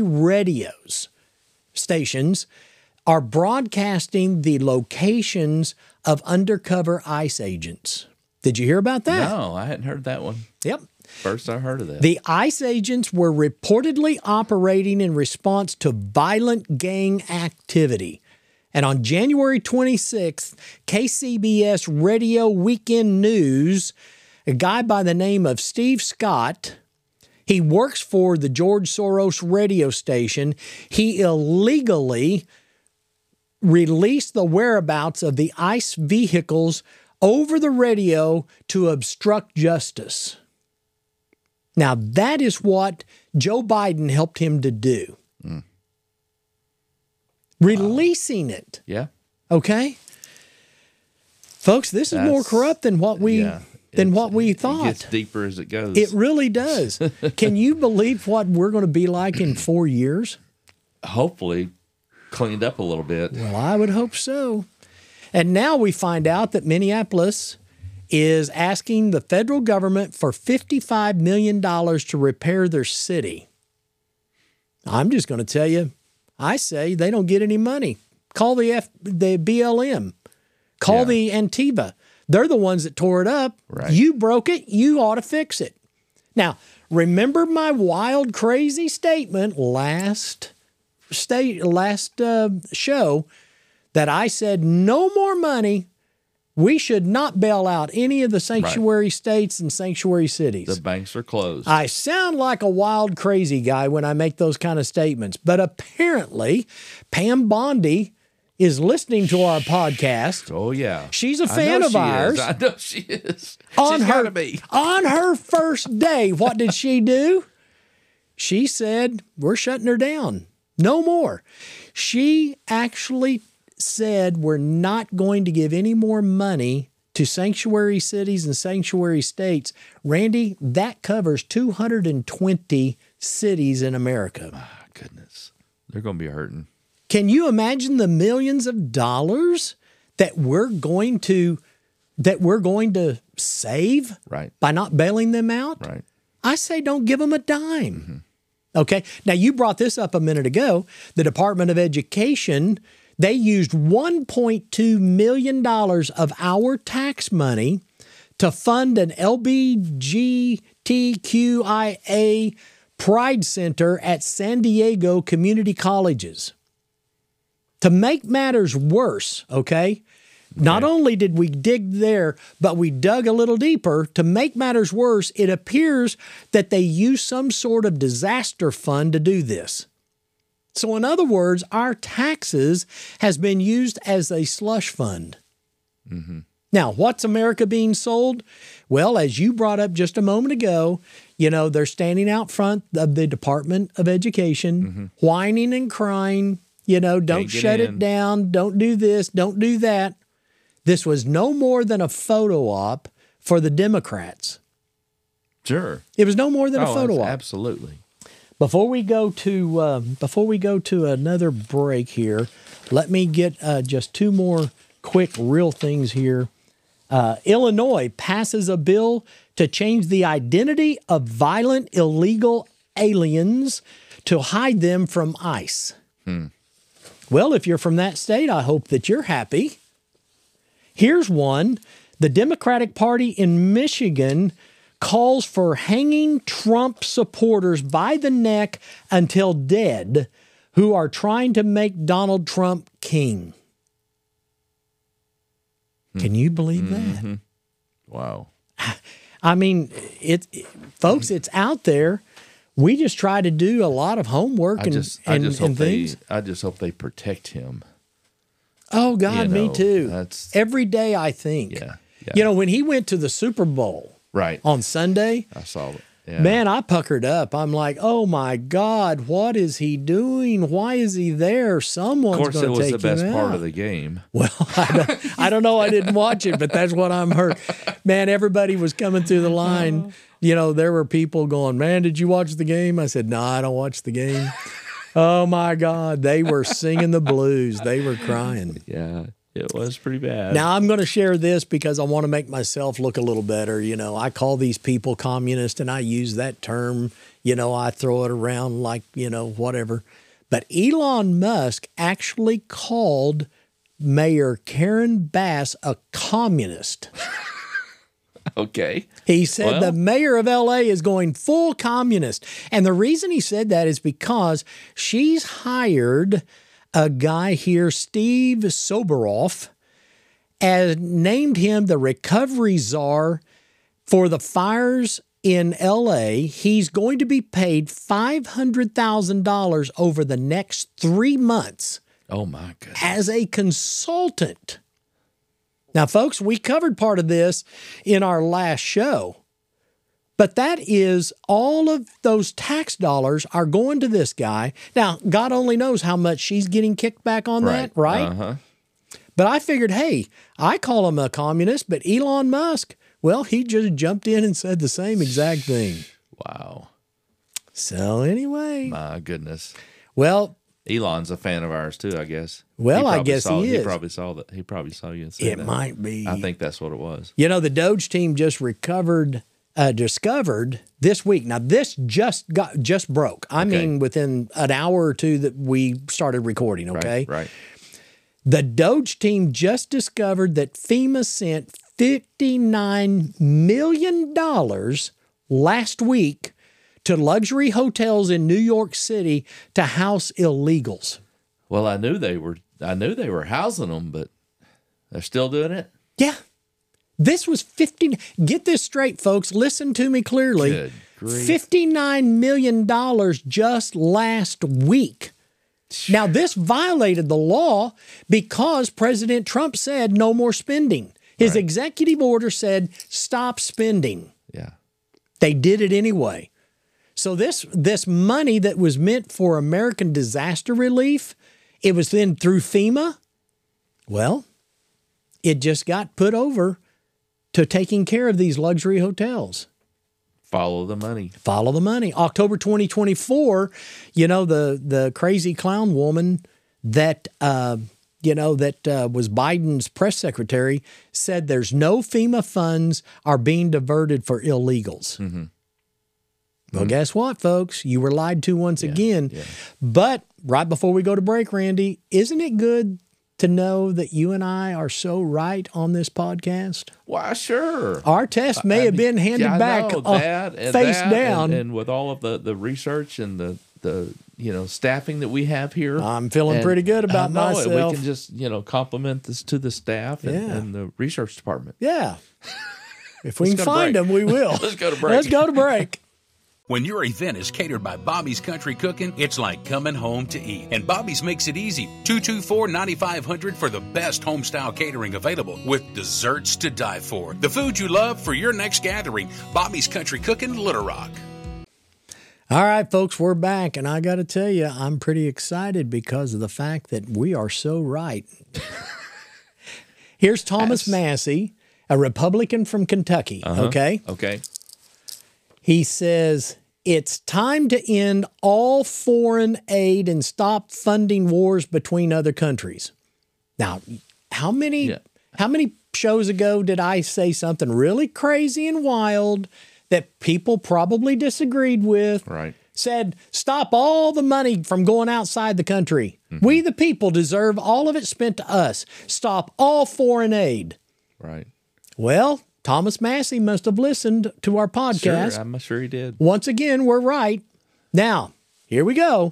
Speaker 2: stations are broadcasting the locations of undercover ICE agents. Did you hear about that?
Speaker 5: No, I hadn't heard that one.
Speaker 2: Yep.
Speaker 5: First I heard of that.
Speaker 2: The ICE agents were reportedly operating in response to violent gang activity. And on January 26th, KCBS Radio Weekend News, a guy by the name of Steve Scott, he works for the George Soros radio station. He illegally released the whereabouts of the ICE vehicles over the radio to obstruct justice. Now, that is what Joe Biden helped him to do. Releasing it.
Speaker 5: Yeah.
Speaker 2: Okay? Folks, this is more corrupt than what we thought.
Speaker 5: It gets deeper as it goes.
Speaker 2: It really does. Can you believe what we're going to be like in 4 years?
Speaker 5: Hopefully cleaned up a little bit.
Speaker 2: Well, I would hope so. And now we find out that Minneapolis is asking the federal government for $55 million to repair their city. I'm just going to tell you, I say they don't get any money. Call the BLM. Call the Antifa. They're the ones that tore it up.
Speaker 5: Right.
Speaker 2: You broke it. You ought to fix it. Now, remember my wild, crazy statement last show that I said no more money. We should not bail out any of the sanctuary states and sanctuary cities.
Speaker 5: The banks are closed.
Speaker 2: I sound like a wild, crazy guy when I make those kind of statements, but apparently Pam Bondi is listening to our podcast.
Speaker 5: Oh, yeah.
Speaker 2: She's a fan of ours.
Speaker 5: I know she is.
Speaker 2: On
Speaker 5: She's
Speaker 2: her,
Speaker 5: gotta be.
Speaker 2: on her first day, what did she do? She said, we're shutting her down. No more. She actually said we're not going to give any more money to sanctuary cities and sanctuary states. Randy, that covers 220 cities in America.
Speaker 5: My goodness. They're going to be hurting.
Speaker 2: Can you imagine the millions of dollars that we're going to save
Speaker 5: Right.
Speaker 2: by not bailing them out?
Speaker 5: Right.
Speaker 2: I say don't give them a dime. Okay. Now, you brought this up a minute ago. The Department of Education, they used $1.2 million of our tax money to fund an LGBTQIA Pride Center at San Diego Community Colleges. To make matters worse, okay, not only did we dig there, but we dug a little deeper. To make matters worse, it appears that they used some sort of disaster fund to do this. So in other words, our taxes has been used as a slush fund. Now, what's America being sold? Well, as you brought up just a moment ago, you know, they're standing out front of the Department of Education, whining and crying, you know, don't shut it down, don't do this, don't do that. This was no more than a photo op for the Democrats.
Speaker 5: Sure.
Speaker 2: It was no more than a photo op.
Speaker 5: Absolutely.
Speaker 2: Before we go to another break here, let me get just two more quick real things here. Illinois passes a bill to change the identity of violent illegal aliens to hide them from ICE. Well, if you're from that state, I hope that you're happy. Here's one. The Democratic Party in Michigan calls for hanging Trump supporters by the neck until dead who are trying to make Donald Trump king. Can you believe that?
Speaker 5: Wow.
Speaker 2: I mean, folks, it's out there. We just try to do a lot of homework
Speaker 5: I just hope
Speaker 2: things.
Speaker 5: I just hope they protect him.
Speaker 2: Oh, God,
Speaker 5: You
Speaker 2: me
Speaker 5: know,
Speaker 2: too.
Speaker 5: that's-
Speaker 2: Every day I think.
Speaker 5: Yeah.
Speaker 2: You know, when he went to the Super Bowl
Speaker 5: Right.
Speaker 2: on Sunday,
Speaker 5: I saw it. Yeah.
Speaker 2: man, I puckered up. I'm like, oh my God, what is he doing? Why is he there?
Speaker 5: Of
Speaker 2: Someone's
Speaker 5: course,
Speaker 2: going
Speaker 5: it
Speaker 2: to
Speaker 5: was
Speaker 2: take
Speaker 5: the best
Speaker 2: him
Speaker 5: part
Speaker 2: out.
Speaker 5: of the game.
Speaker 2: Well, I don't know. I didn't watch it, but that's what I'm heard. Man, everybody was coming through the line. You know, there were people going, man, did you watch the game? I said, no, I don't watch the game. Oh my God. They were singing the blues. They were crying.
Speaker 5: Yeah, it was pretty bad.
Speaker 2: Now, I'm going to share this because I want to make myself look a little better. You know, I call these people communist and I use that term. You know, I throw it around like, you know, whatever. But Elon Musk actually called Mayor Karen Bass a communist.
Speaker 5: Okay.
Speaker 2: He said
Speaker 5: Well-
Speaker 2: the mayor of LA is going full communist. And the reason he said that is because she's hired a guy here, Steve Soberoff, and named him the recovery czar for the fires in LA. He's going to be paid $500,000 over the next 3 months
Speaker 5: Oh my goodness.
Speaker 2: as a consultant. Now, folks, we covered part of this in our last show, but that is all of those tax dollars are going to this guy. Now, God only knows how much she's getting kicked back on that, right?
Speaker 5: Uh-huh.
Speaker 2: But I figured, hey, I call him a communist, but Elon Musk, well, he just jumped in and said the same exact thing.
Speaker 5: Wow.
Speaker 2: So anyway,
Speaker 5: My goodness.
Speaker 2: well,
Speaker 5: Elon's a fan of ours too, I guess.
Speaker 2: Well, I
Speaker 5: probably
Speaker 2: guess
Speaker 5: saw,
Speaker 2: he is.
Speaker 5: He probably saw that. He probably saw you. Say
Speaker 2: It
Speaker 5: that.
Speaker 2: might be.
Speaker 5: I think that's what it was.
Speaker 2: You know, the Doge team just discovered this week. Now, this just broke. I mean, within an hour or two that we started recording. Okay,
Speaker 5: Right.
Speaker 2: The Doge team just discovered that FEMA sent $59 million last week to luxury hotels in New York City to house illegals.
Speaker 5: Well, I knew they were housing them, but they're still doing it.
Speaker 2: Yeah. This was 50. Get this straight, folks. Listen to me clearly.
Speaker 5: Good grief.
Speaker 2: $59 million just last week. Now, this violated the law because President Trump said no more spending. His executive order said stop spending.
Speaker 5: Yeah.
Speaker 2: They did it anyway. So this money that was meant for American disaster relief, it was then through FEMA. Well, it just got put over to taking care of these luxury hotels.
Speaker 5: Follow the money.
Speaker 2: Follow the money. October 2024, you know, the crazy clown woman that was Biden's press secretary said there's no FEMA funds are being diverted for illegals.
Speaker 5: Mm-hmm.
Speaker 2: Well, guess what, folks? You were lied to once again. Yeah. But right before we go to break, Randy, isn't it good to know that you and I are so right on this podcast?
Speaker 5: Why, sure.
Speaker 2: Our test may have been handed back face down.
Speaker 5: And with all of the research and the staffing that we have here.
Speaker 2: I'm feeling pretty good about myself.
Speaker 5: We can just, compliment this to the staff and the research department.
Speaker 2: Yeah. If we can find them, we will.
Speaker 5: Let's go to break.
Speaker 2: Let's go to break.
Speaker 6: When your event is catered by Bobby's Country Cooking, it's like coming home to eat. And Bobby's makes it easy. 224-9500 for the best home-style catering available with desserts to die for. The food you love for your next gathering. Bobby's Country Cooking, Little Rock.
Speaker 2: All right, folks, we're back. And I got to tell you, I'm pretty excited because of the fact that we are so right. Here's Thomas Massey, a Republican from Kentucky, okay?
Speaker 5: Okay.
Speaker 2: He says, it's time to end all foreign aid and stop funding wars between other countries. Now, how many shows ago did I say something really crazy and wild that people probably disagreed with?
Speaker 5: Right.
Speaker 2: Said, stop all the money from going outside the country. Mm-hmm. We, the people, deserve all of it spent to us. Stop all foreign aid.
Speaker 5: Right.
Speaker 2: Well, Thomas Massey must have listened to our podcast.
Speaker 5: Sure, I'm sure he did.
Speaker 2: Once again, we're right. Now, here we go.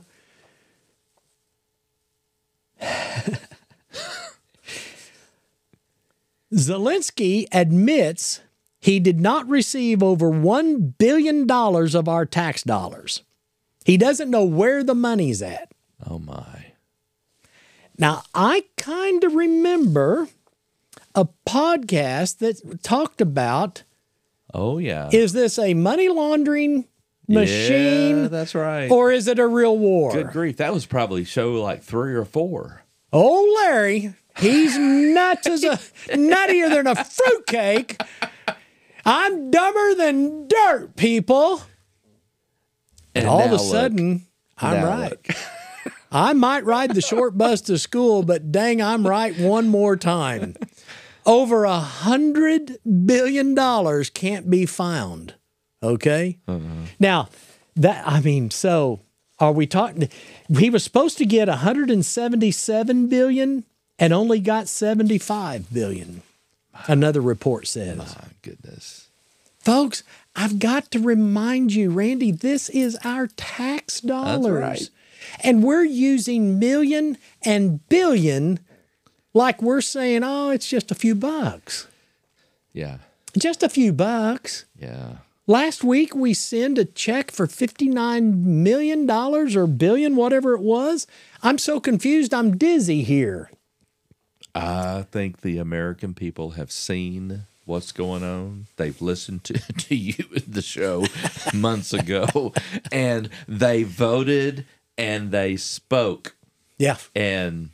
Speaker 2: Zelensky admits he did not receive over $1 billion of our tax dollars. He doesn't know where the money's at.
Speaker 5: Oh, my.
Speaker 2: Now, I kind of remember a podcast that talked about, is this a money laundering machine?
Speaker 5: Yeah, that's right.
Speaker 2: Or is it a real war?
Speaker 5: Good grief. That was probably show like 3 or 4.
Speaker 2: Oh, Larry, he's nuts as a nuttier than a fruitcake. I'm dumber than dirt, people. And all of a sudden, I'm right. I might ride the short bus to school, but dang, I'm right one more time. Over $100 billion can't be found. Okay? Now, so are we talking? He was supposed to get $177 billion and only got $75 billion. Another report says.
Speaker 5: My goodness.
Speaker 2: Folks, I've got to remind you, Randy, this is our tax dollars.
Speaker 5: That's right.
Speaker 2: And we're using million and billion like we're saying, oh, it's just a few bucks.
Speaker 5: Yeah.
Speaker 2: Just a few bucks.
Speaker 5: Yeah.
Speaker 2: Last week, we sent a check for $59 million or billion, whatever it was. I'm so confused, I'm dizzy here.
Speaker 5: I think the American people have seen what's going on. They've listened to you in the show months ago, and they voted and they spoke.
Speaker 2: Yeah.
Speaker 5: And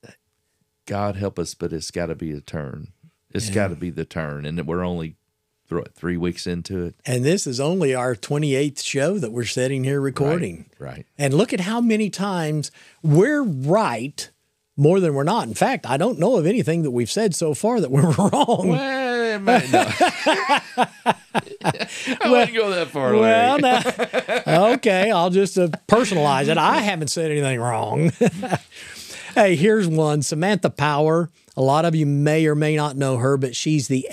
Speaker 5: God help us, but it's got to be a turn. It's got to be the turn. And we're only 3 weeks into it.
Speaker 2: And this is only our 28th show that we're sitting here recording.
Speaker 5: Right.
Speaker 2: And look at how many times we're right more than we're not. In fact, I don't know of anything that we've said so far that we're wrong.
Speaker 5: Well, no. I wouldn't go that far.
Speaker 2: Well,
Speaker 5: Larry.
Speaker 2: okay, I'll just personalize it. I haven't said anything wrong. Hey, here's one. Samantha Power. A lot of you may or may not know her, but she's the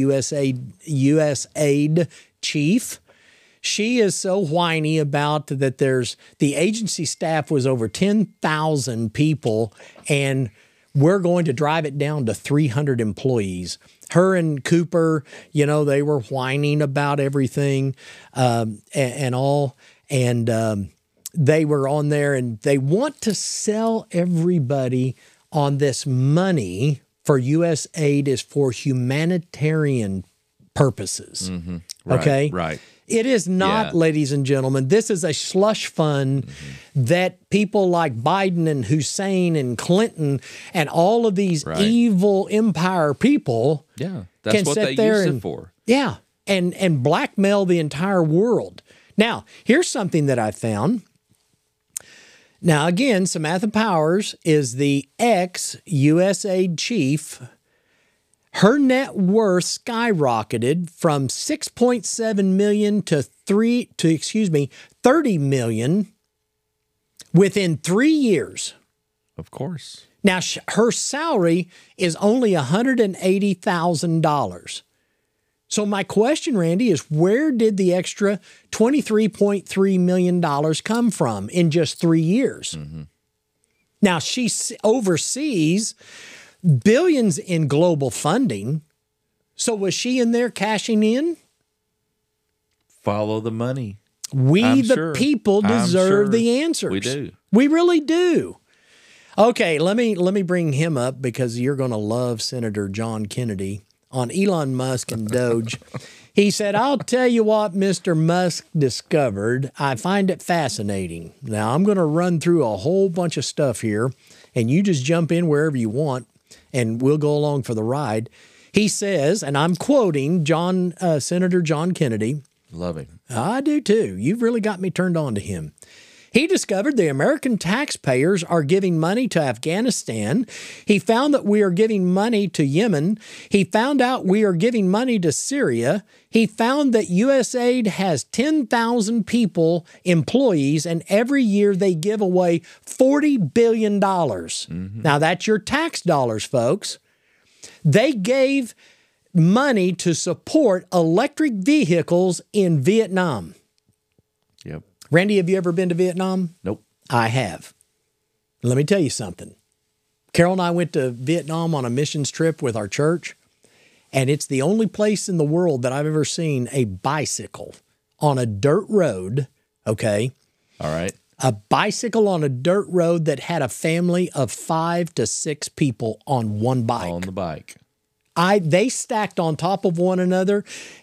Speaker 2: ex-USAID chief. She is so whiny about that the agency staff was over 10,000 people, and we're going to drive it down to 300 employees. Her and Cooper, they were whining about everything and all. And they were on there, and they want to sell everybody on this money for USAID is for humanitarian purposes.
Speaker 5: Mm-hmm. Right,
Speaker 2: okay?
Speaker 5: Right.
Speaker 2: It is not, ladies and gentlemen. This is a slush fund that people like Biden and Hussein and Clinton and all of these evil empire people
Speaker 5: that's
Speaker 2: can
Speaker 5: what
Speaker 2: sit
Speaker 5: they
Speaker 2: there
Speaker 5: use
Speaker 2: and,
Speaker 5: it for.
Speaker 2: Yeah, and blackmail the entire world. Now, here's something that I found. Now, again, Samantha Powers is the ex-USAID chief. Her net worth skyrocketed from $6.7 million to $30 million within 3 years.
Speaker 5: Of course.
Speaker 2: Now, her salary is only $180,000. So my question, Randy, is where did the extra $23.3 million come from in just 3 years? Mm-hmm. Now, she oversees billions in global funding. So was she in there cashing in?
Speaker 5: Follow the money.
Speaker 2: We, the people, deserve the answers.
Speaker 5: We do.
Speaker 2: We really do. Okay, let me bring him up because you're going to love Senator John Kennedy on Elon Musk and Doge. He said, I'll tell you what Mr. Musk discovered. I find it fascinating. Now, I'm going to run through a whole bunch of stuff here, and you just jump in wherever you want, and we'll go along for the ride. He says, and I'm quoting Senator John Kennedy.
Speaker 5: Love him.
Speaker 2: I do too. You've really got me turned on to him. He discovered the American taxpayers are giving money to Afghanistan. He found that we are giving money to Yemen. He found out we are giving money to Syria. He found that USAID has 10,000 people, employees, and every year they give away $40 billion. Mm-hmm. Now, that's your tax dollars, folks. They gave money to support electric vehicles in Vietnam.
Speaker 5: Yep.
Speaker 2: Randy, have you ever been to Vietnam?
Speaker 5: Nope.
Speaker 2: I have. Let me tell you something. Carol and I went to Vietnam on a missions trip with our church, and it's the only place in the world that I've ever seen a bicycle on a dirt road, okay?
Speaker 5: All right.
Speaker 2: A bicycle on a dirt road that had a family of 5 to 6 people on one bike.
Speaker 5: On the bike.
Speaker 2: They stacked on top of one another.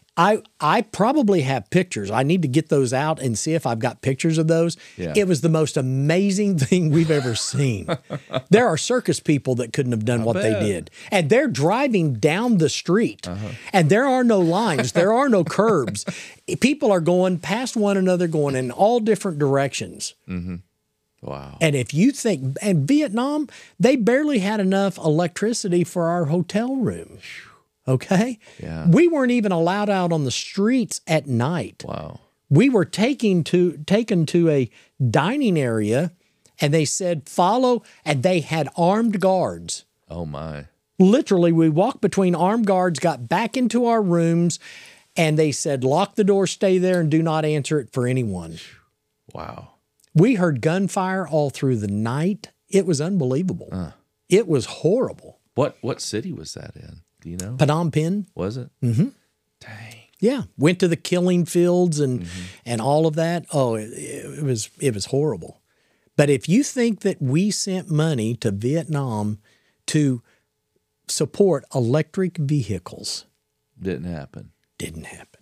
Speaker 2: I probably have pictures. I need to get those out and see if I've got pictures of those.
Speaker 5: Yeah.
Speaker 2: It was the most amazing thing we've ever seen. There are circus people that couldn't have done what they did. And they're driving down the street. And there are no lines. There are no curbs. People are going past one another, going in all different directions.
Speaker 5: Mm-hmm. Wow.
Speaker 2: And if you think, and Vietnam, they barely had enough electricity for our hotel room. Okay?
Speaker 5: Yeah.
Speaker 2: We weren't even allowed out on the streets at night.
Speaker 5: Wow.
Speaker 2: We were taken to a dining area, and they said, follow, and they had armed guards.
Speaker 5: Oh, my.
Speaker 2: Literally, we walked between armed guards, got back into our rooms, and they said, lock the door, stay there, and do not answer it for anyone.
Speaker 5: Wow.
Speaker 2: We heard gunfire all through the night. It was unbelievable. It was horrible.
Speaker 5: What city was that in? Do you know?
Speaker 2: Phnom Penh.
Speaker 5: Was it?
Speaker 2: Mm-hmm.
Speaker 5: Dang.
Speaker 2: Yeah, went to the killing fields and all of that. Oh, it was horrible. But if you think that we sent money to Vietnam to support electric vehicles,
Speaker 5: Didn't happen.
Speaker 2: didn't happen.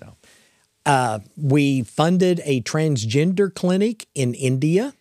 Speaker 5: No.
Speaker 2: We funded a transgender clinic in India.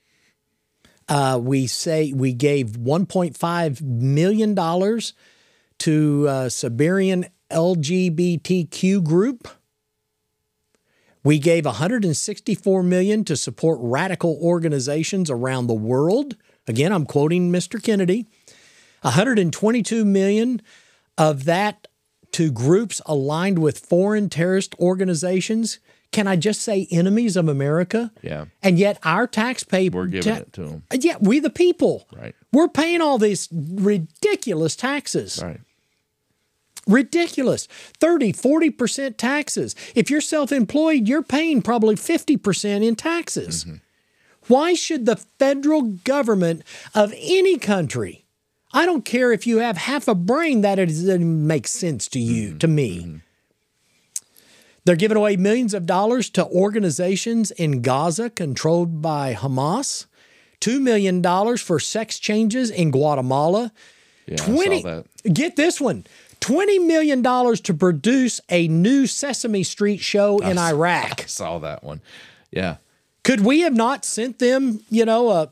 Speaker 2: We gave $1.5 million to Siberian LGBTQ group. We gave $164 million to support radical organizations around the world. Again, I'm quoting Mr. Kennedy. $122 million of that to groups aligned with foreign terrorist organizations. Can I just say enemies of America?
Speaker 5: Yeah.
Speaker 2: And yet our taxpayer...
Speaker 5: We're giving it to them.
Speaker 2: Yeah, we the people.
Speaker 5: Right.
Speaker 2: We're paying all these ridiculous taxes.
Speaker 5: Right.
Speaker 2: Ridiculous. 30, 40% taxes. If you're self-employed, you're paying probably 50% in taxes. Mm-hmm. Why should the federal government of any country, I don't care if you have half a brain, that it doesn't make sense to you, to me. They're giving away millions of dollars to organizations in Gaza controlled by Hamas. $2 million for sex changes in Guatemala.
Speaker 5: Yeah, I saw that.
Speaker 2: Get this one. $20 million to produce a new Sesame Street show in Iraq.
Speaker 5: I saw that one. Yeah.
Speaker 2: Could we have not sent them, the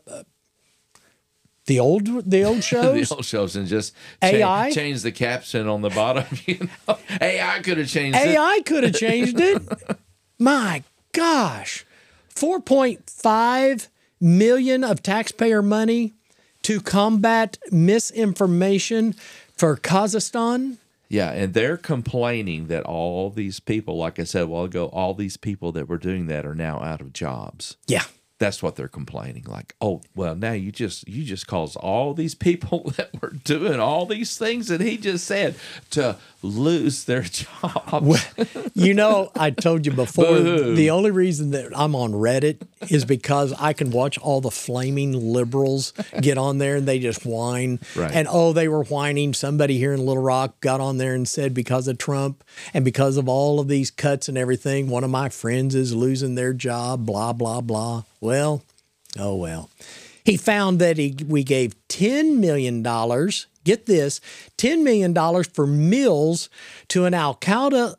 Speaker 2: old shows?
Speaker 5: The old shows and just
Speaker 2: AI?
Speaker 5: change the caption on the bottom. AI could have changed it.
Speaker 2: AI could have changed it. My gosh. $4.5 million of taxpayer money to combat misinformation for Kazakhstan.
Speaker 5: Yeah, and they're complaining that all these people, like I said a while ago, all these people that were doing that are now out of jobs.
Speaker 2: Yeah.
Speaker 5: That's what they're complaining. Like, oh, well, now you just caused all these people that were doing all these things that he just said to lose their jobs.
Speaker 2: Well, I told you before,
Speaker 5: Boo-hoo.
Speaker 2: the only reason that I'm on Reddit is because I can watch all the flaming liberals get on there and they just whine.
Speaker 5: Right.
Speaker 2: And, they were whining. Somebody here in Little Rock got on there and said because of Trump and because of all of these cuts and everything, one of my friends is losing their job, blah, blah, blah. Well, oh well. He found that we gave $10 million, get this, $10 million for meals to an Al-Qaeda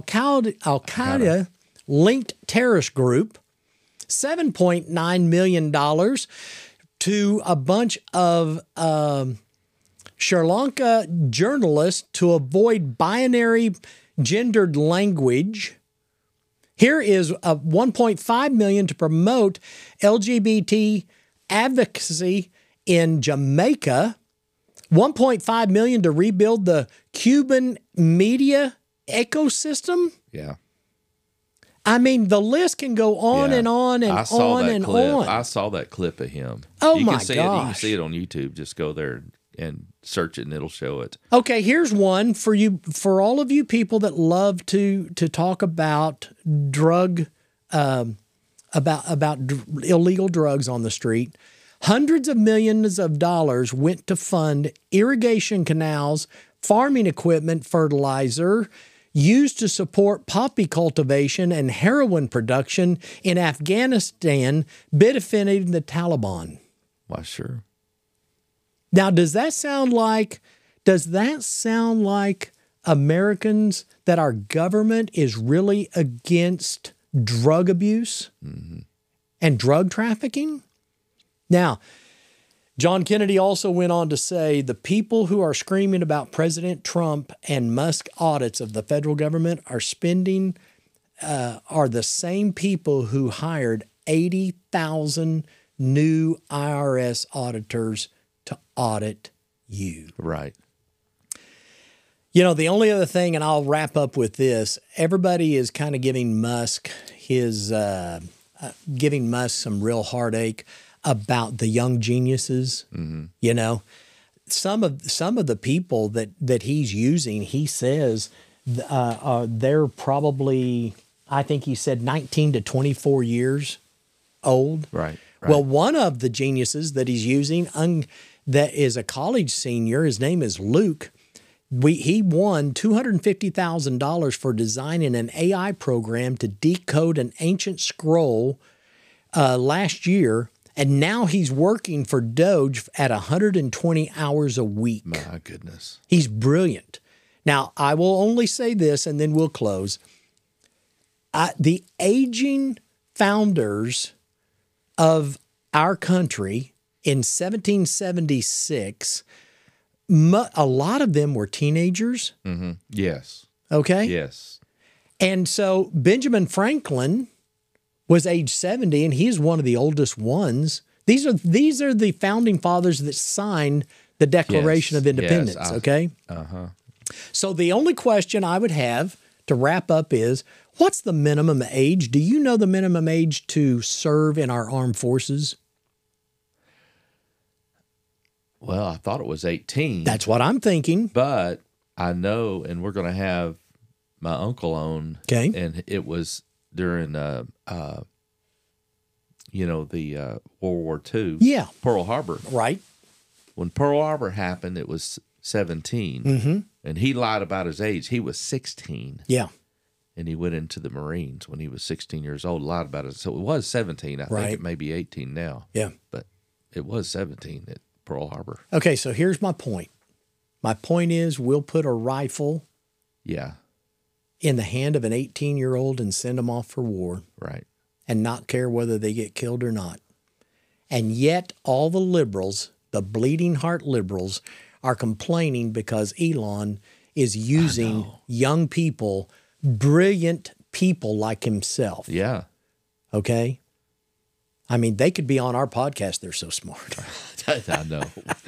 Speaker 2: linked terrorist group, $7.9 million to a bunch of Sri Lanka journalists to avoid binary gendered language. Here is $1.5 million to promote LGBT advocacy in Jamaica. $1.5 million to rebuild the Cuban media ecosystem.
Speaker 5: Yeah.
Speaker 2: I mean, the list can go on and on and on and on.
Speaker 5: I saw that clip of him.
Speaker 2: Oh,
Speaker 5: you
Speaker 2: my
Speaker 5: can see it. You can
Speaker 2: gosh.
Speaker 5: see it on YouTube. Just go there and search it, and it'll show it.
Speaker 2: Okay, here's one for you, for all of you people that love to talk about drug, illegal drugs on the street. Hundreds of millions of dollars went to fund irrigation canals, farming equipment, fertilizer, used to support poppy cultivation and heroin production in Afghanistan, benefiting the Taliban.
Speaker 5: Why, sure.
Speaker 2: Now, does that sound like Americans that our government is really against drug abuse and drug trafficking? Now, John Kennedy also went on to say the people who are screaming about President Trump and Musk audits of the federal government are the same people who hired 80,000 new IRS auditors to audit you.
Speaker 5: Right.
Speaker 2: The only other thing, and I'll wrap up with this, everybody is kind of giving Musk some real heartache about the young geniuses. Mm-hmm. Some of the people that he's using, he says they're probably, I think he said 19 to 24 years old.
Speaker 5: Right.
Speaker 2: Well, one of the geniuses that he's using that is a college senior, his name is Luke. He won $250,000 for designing an AI program to decode an ancient scroll last year, and now he's working for Doge at 120 hours a week.
Speaker 5: My goodness.
Speaker 2: He's brilliant. Now, I will only say this, and then we'll close. The aging founders of our country in 1776, a lot of them were teenagers.
Speaker 5: Mm-hmm. Yes.
Speaker 2: Okay?
Speaker 5: Yes.
Speaker 2: And so Benjamin Franklin was age 70, and he's one of the oldest ones. These are the founding fathers that signed the Declaration
Speaker 5: Yes,
Speaker 2: of Independence,
Speaker 5: yes,
Speaker 2: okay? So the only question I would have to wrap up is, what's the minimum age? Do you know the minimum age to serve in our armed forces?
Speaker 5: Well, I thought it was 18.
Speaker 2: That's what I'm thinking.
Speaker 5: But I know, and we're going to have my uncle on.
Speaker 2: Okay.
Speaker 5: And it was during, the World War II.
Speaker 2: Yeah.
Speaker 5: Pearl Harbor.
Speaker 2: Right.
Speaker 5: When Pearl Harbor happened, it was 17.
Speaker 2: Mm-hmm.
Speaker 5: And he lied about his age. He was 16.
Speaker 2: Yeah.
Speaker 5: And he went into the Marines when he was 16 years old, lied about it. So it was 17. I
Speaker 2: Right.
Speaker 5: think it may be 18 now.
Speaker 2: Yeah.
Speaker 5: But it was 17 at Pearl Harbor.
Speaker 2: Okay, so here's my point. My point is, we'll put a rifle
Speaker 5: Yeah.
Speaker 2: in the hand of an 18-year-old and send them off for war
Speaker 5: Right.
Speaker 2: and not care whether they get killed or not. And yet all the liberals, the bleeding heart liberals, are complaining because Elon is using young people, brilliant people like himself.
Speaker 5: Yeah.
Speaker 2: Okay? I mean, they could be on our podcast. They're so smart.
Speaker 5: I know.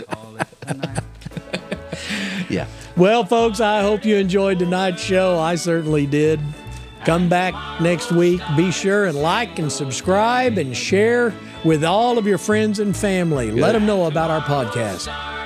Speaker 5: Yeah.
Speaker 2: Well, folks, I hope you enjoyed tonight's show. I certainly did. Come back next week. Be sure and like and subscribe and share with all of your friends and family. Let them know about our podcast.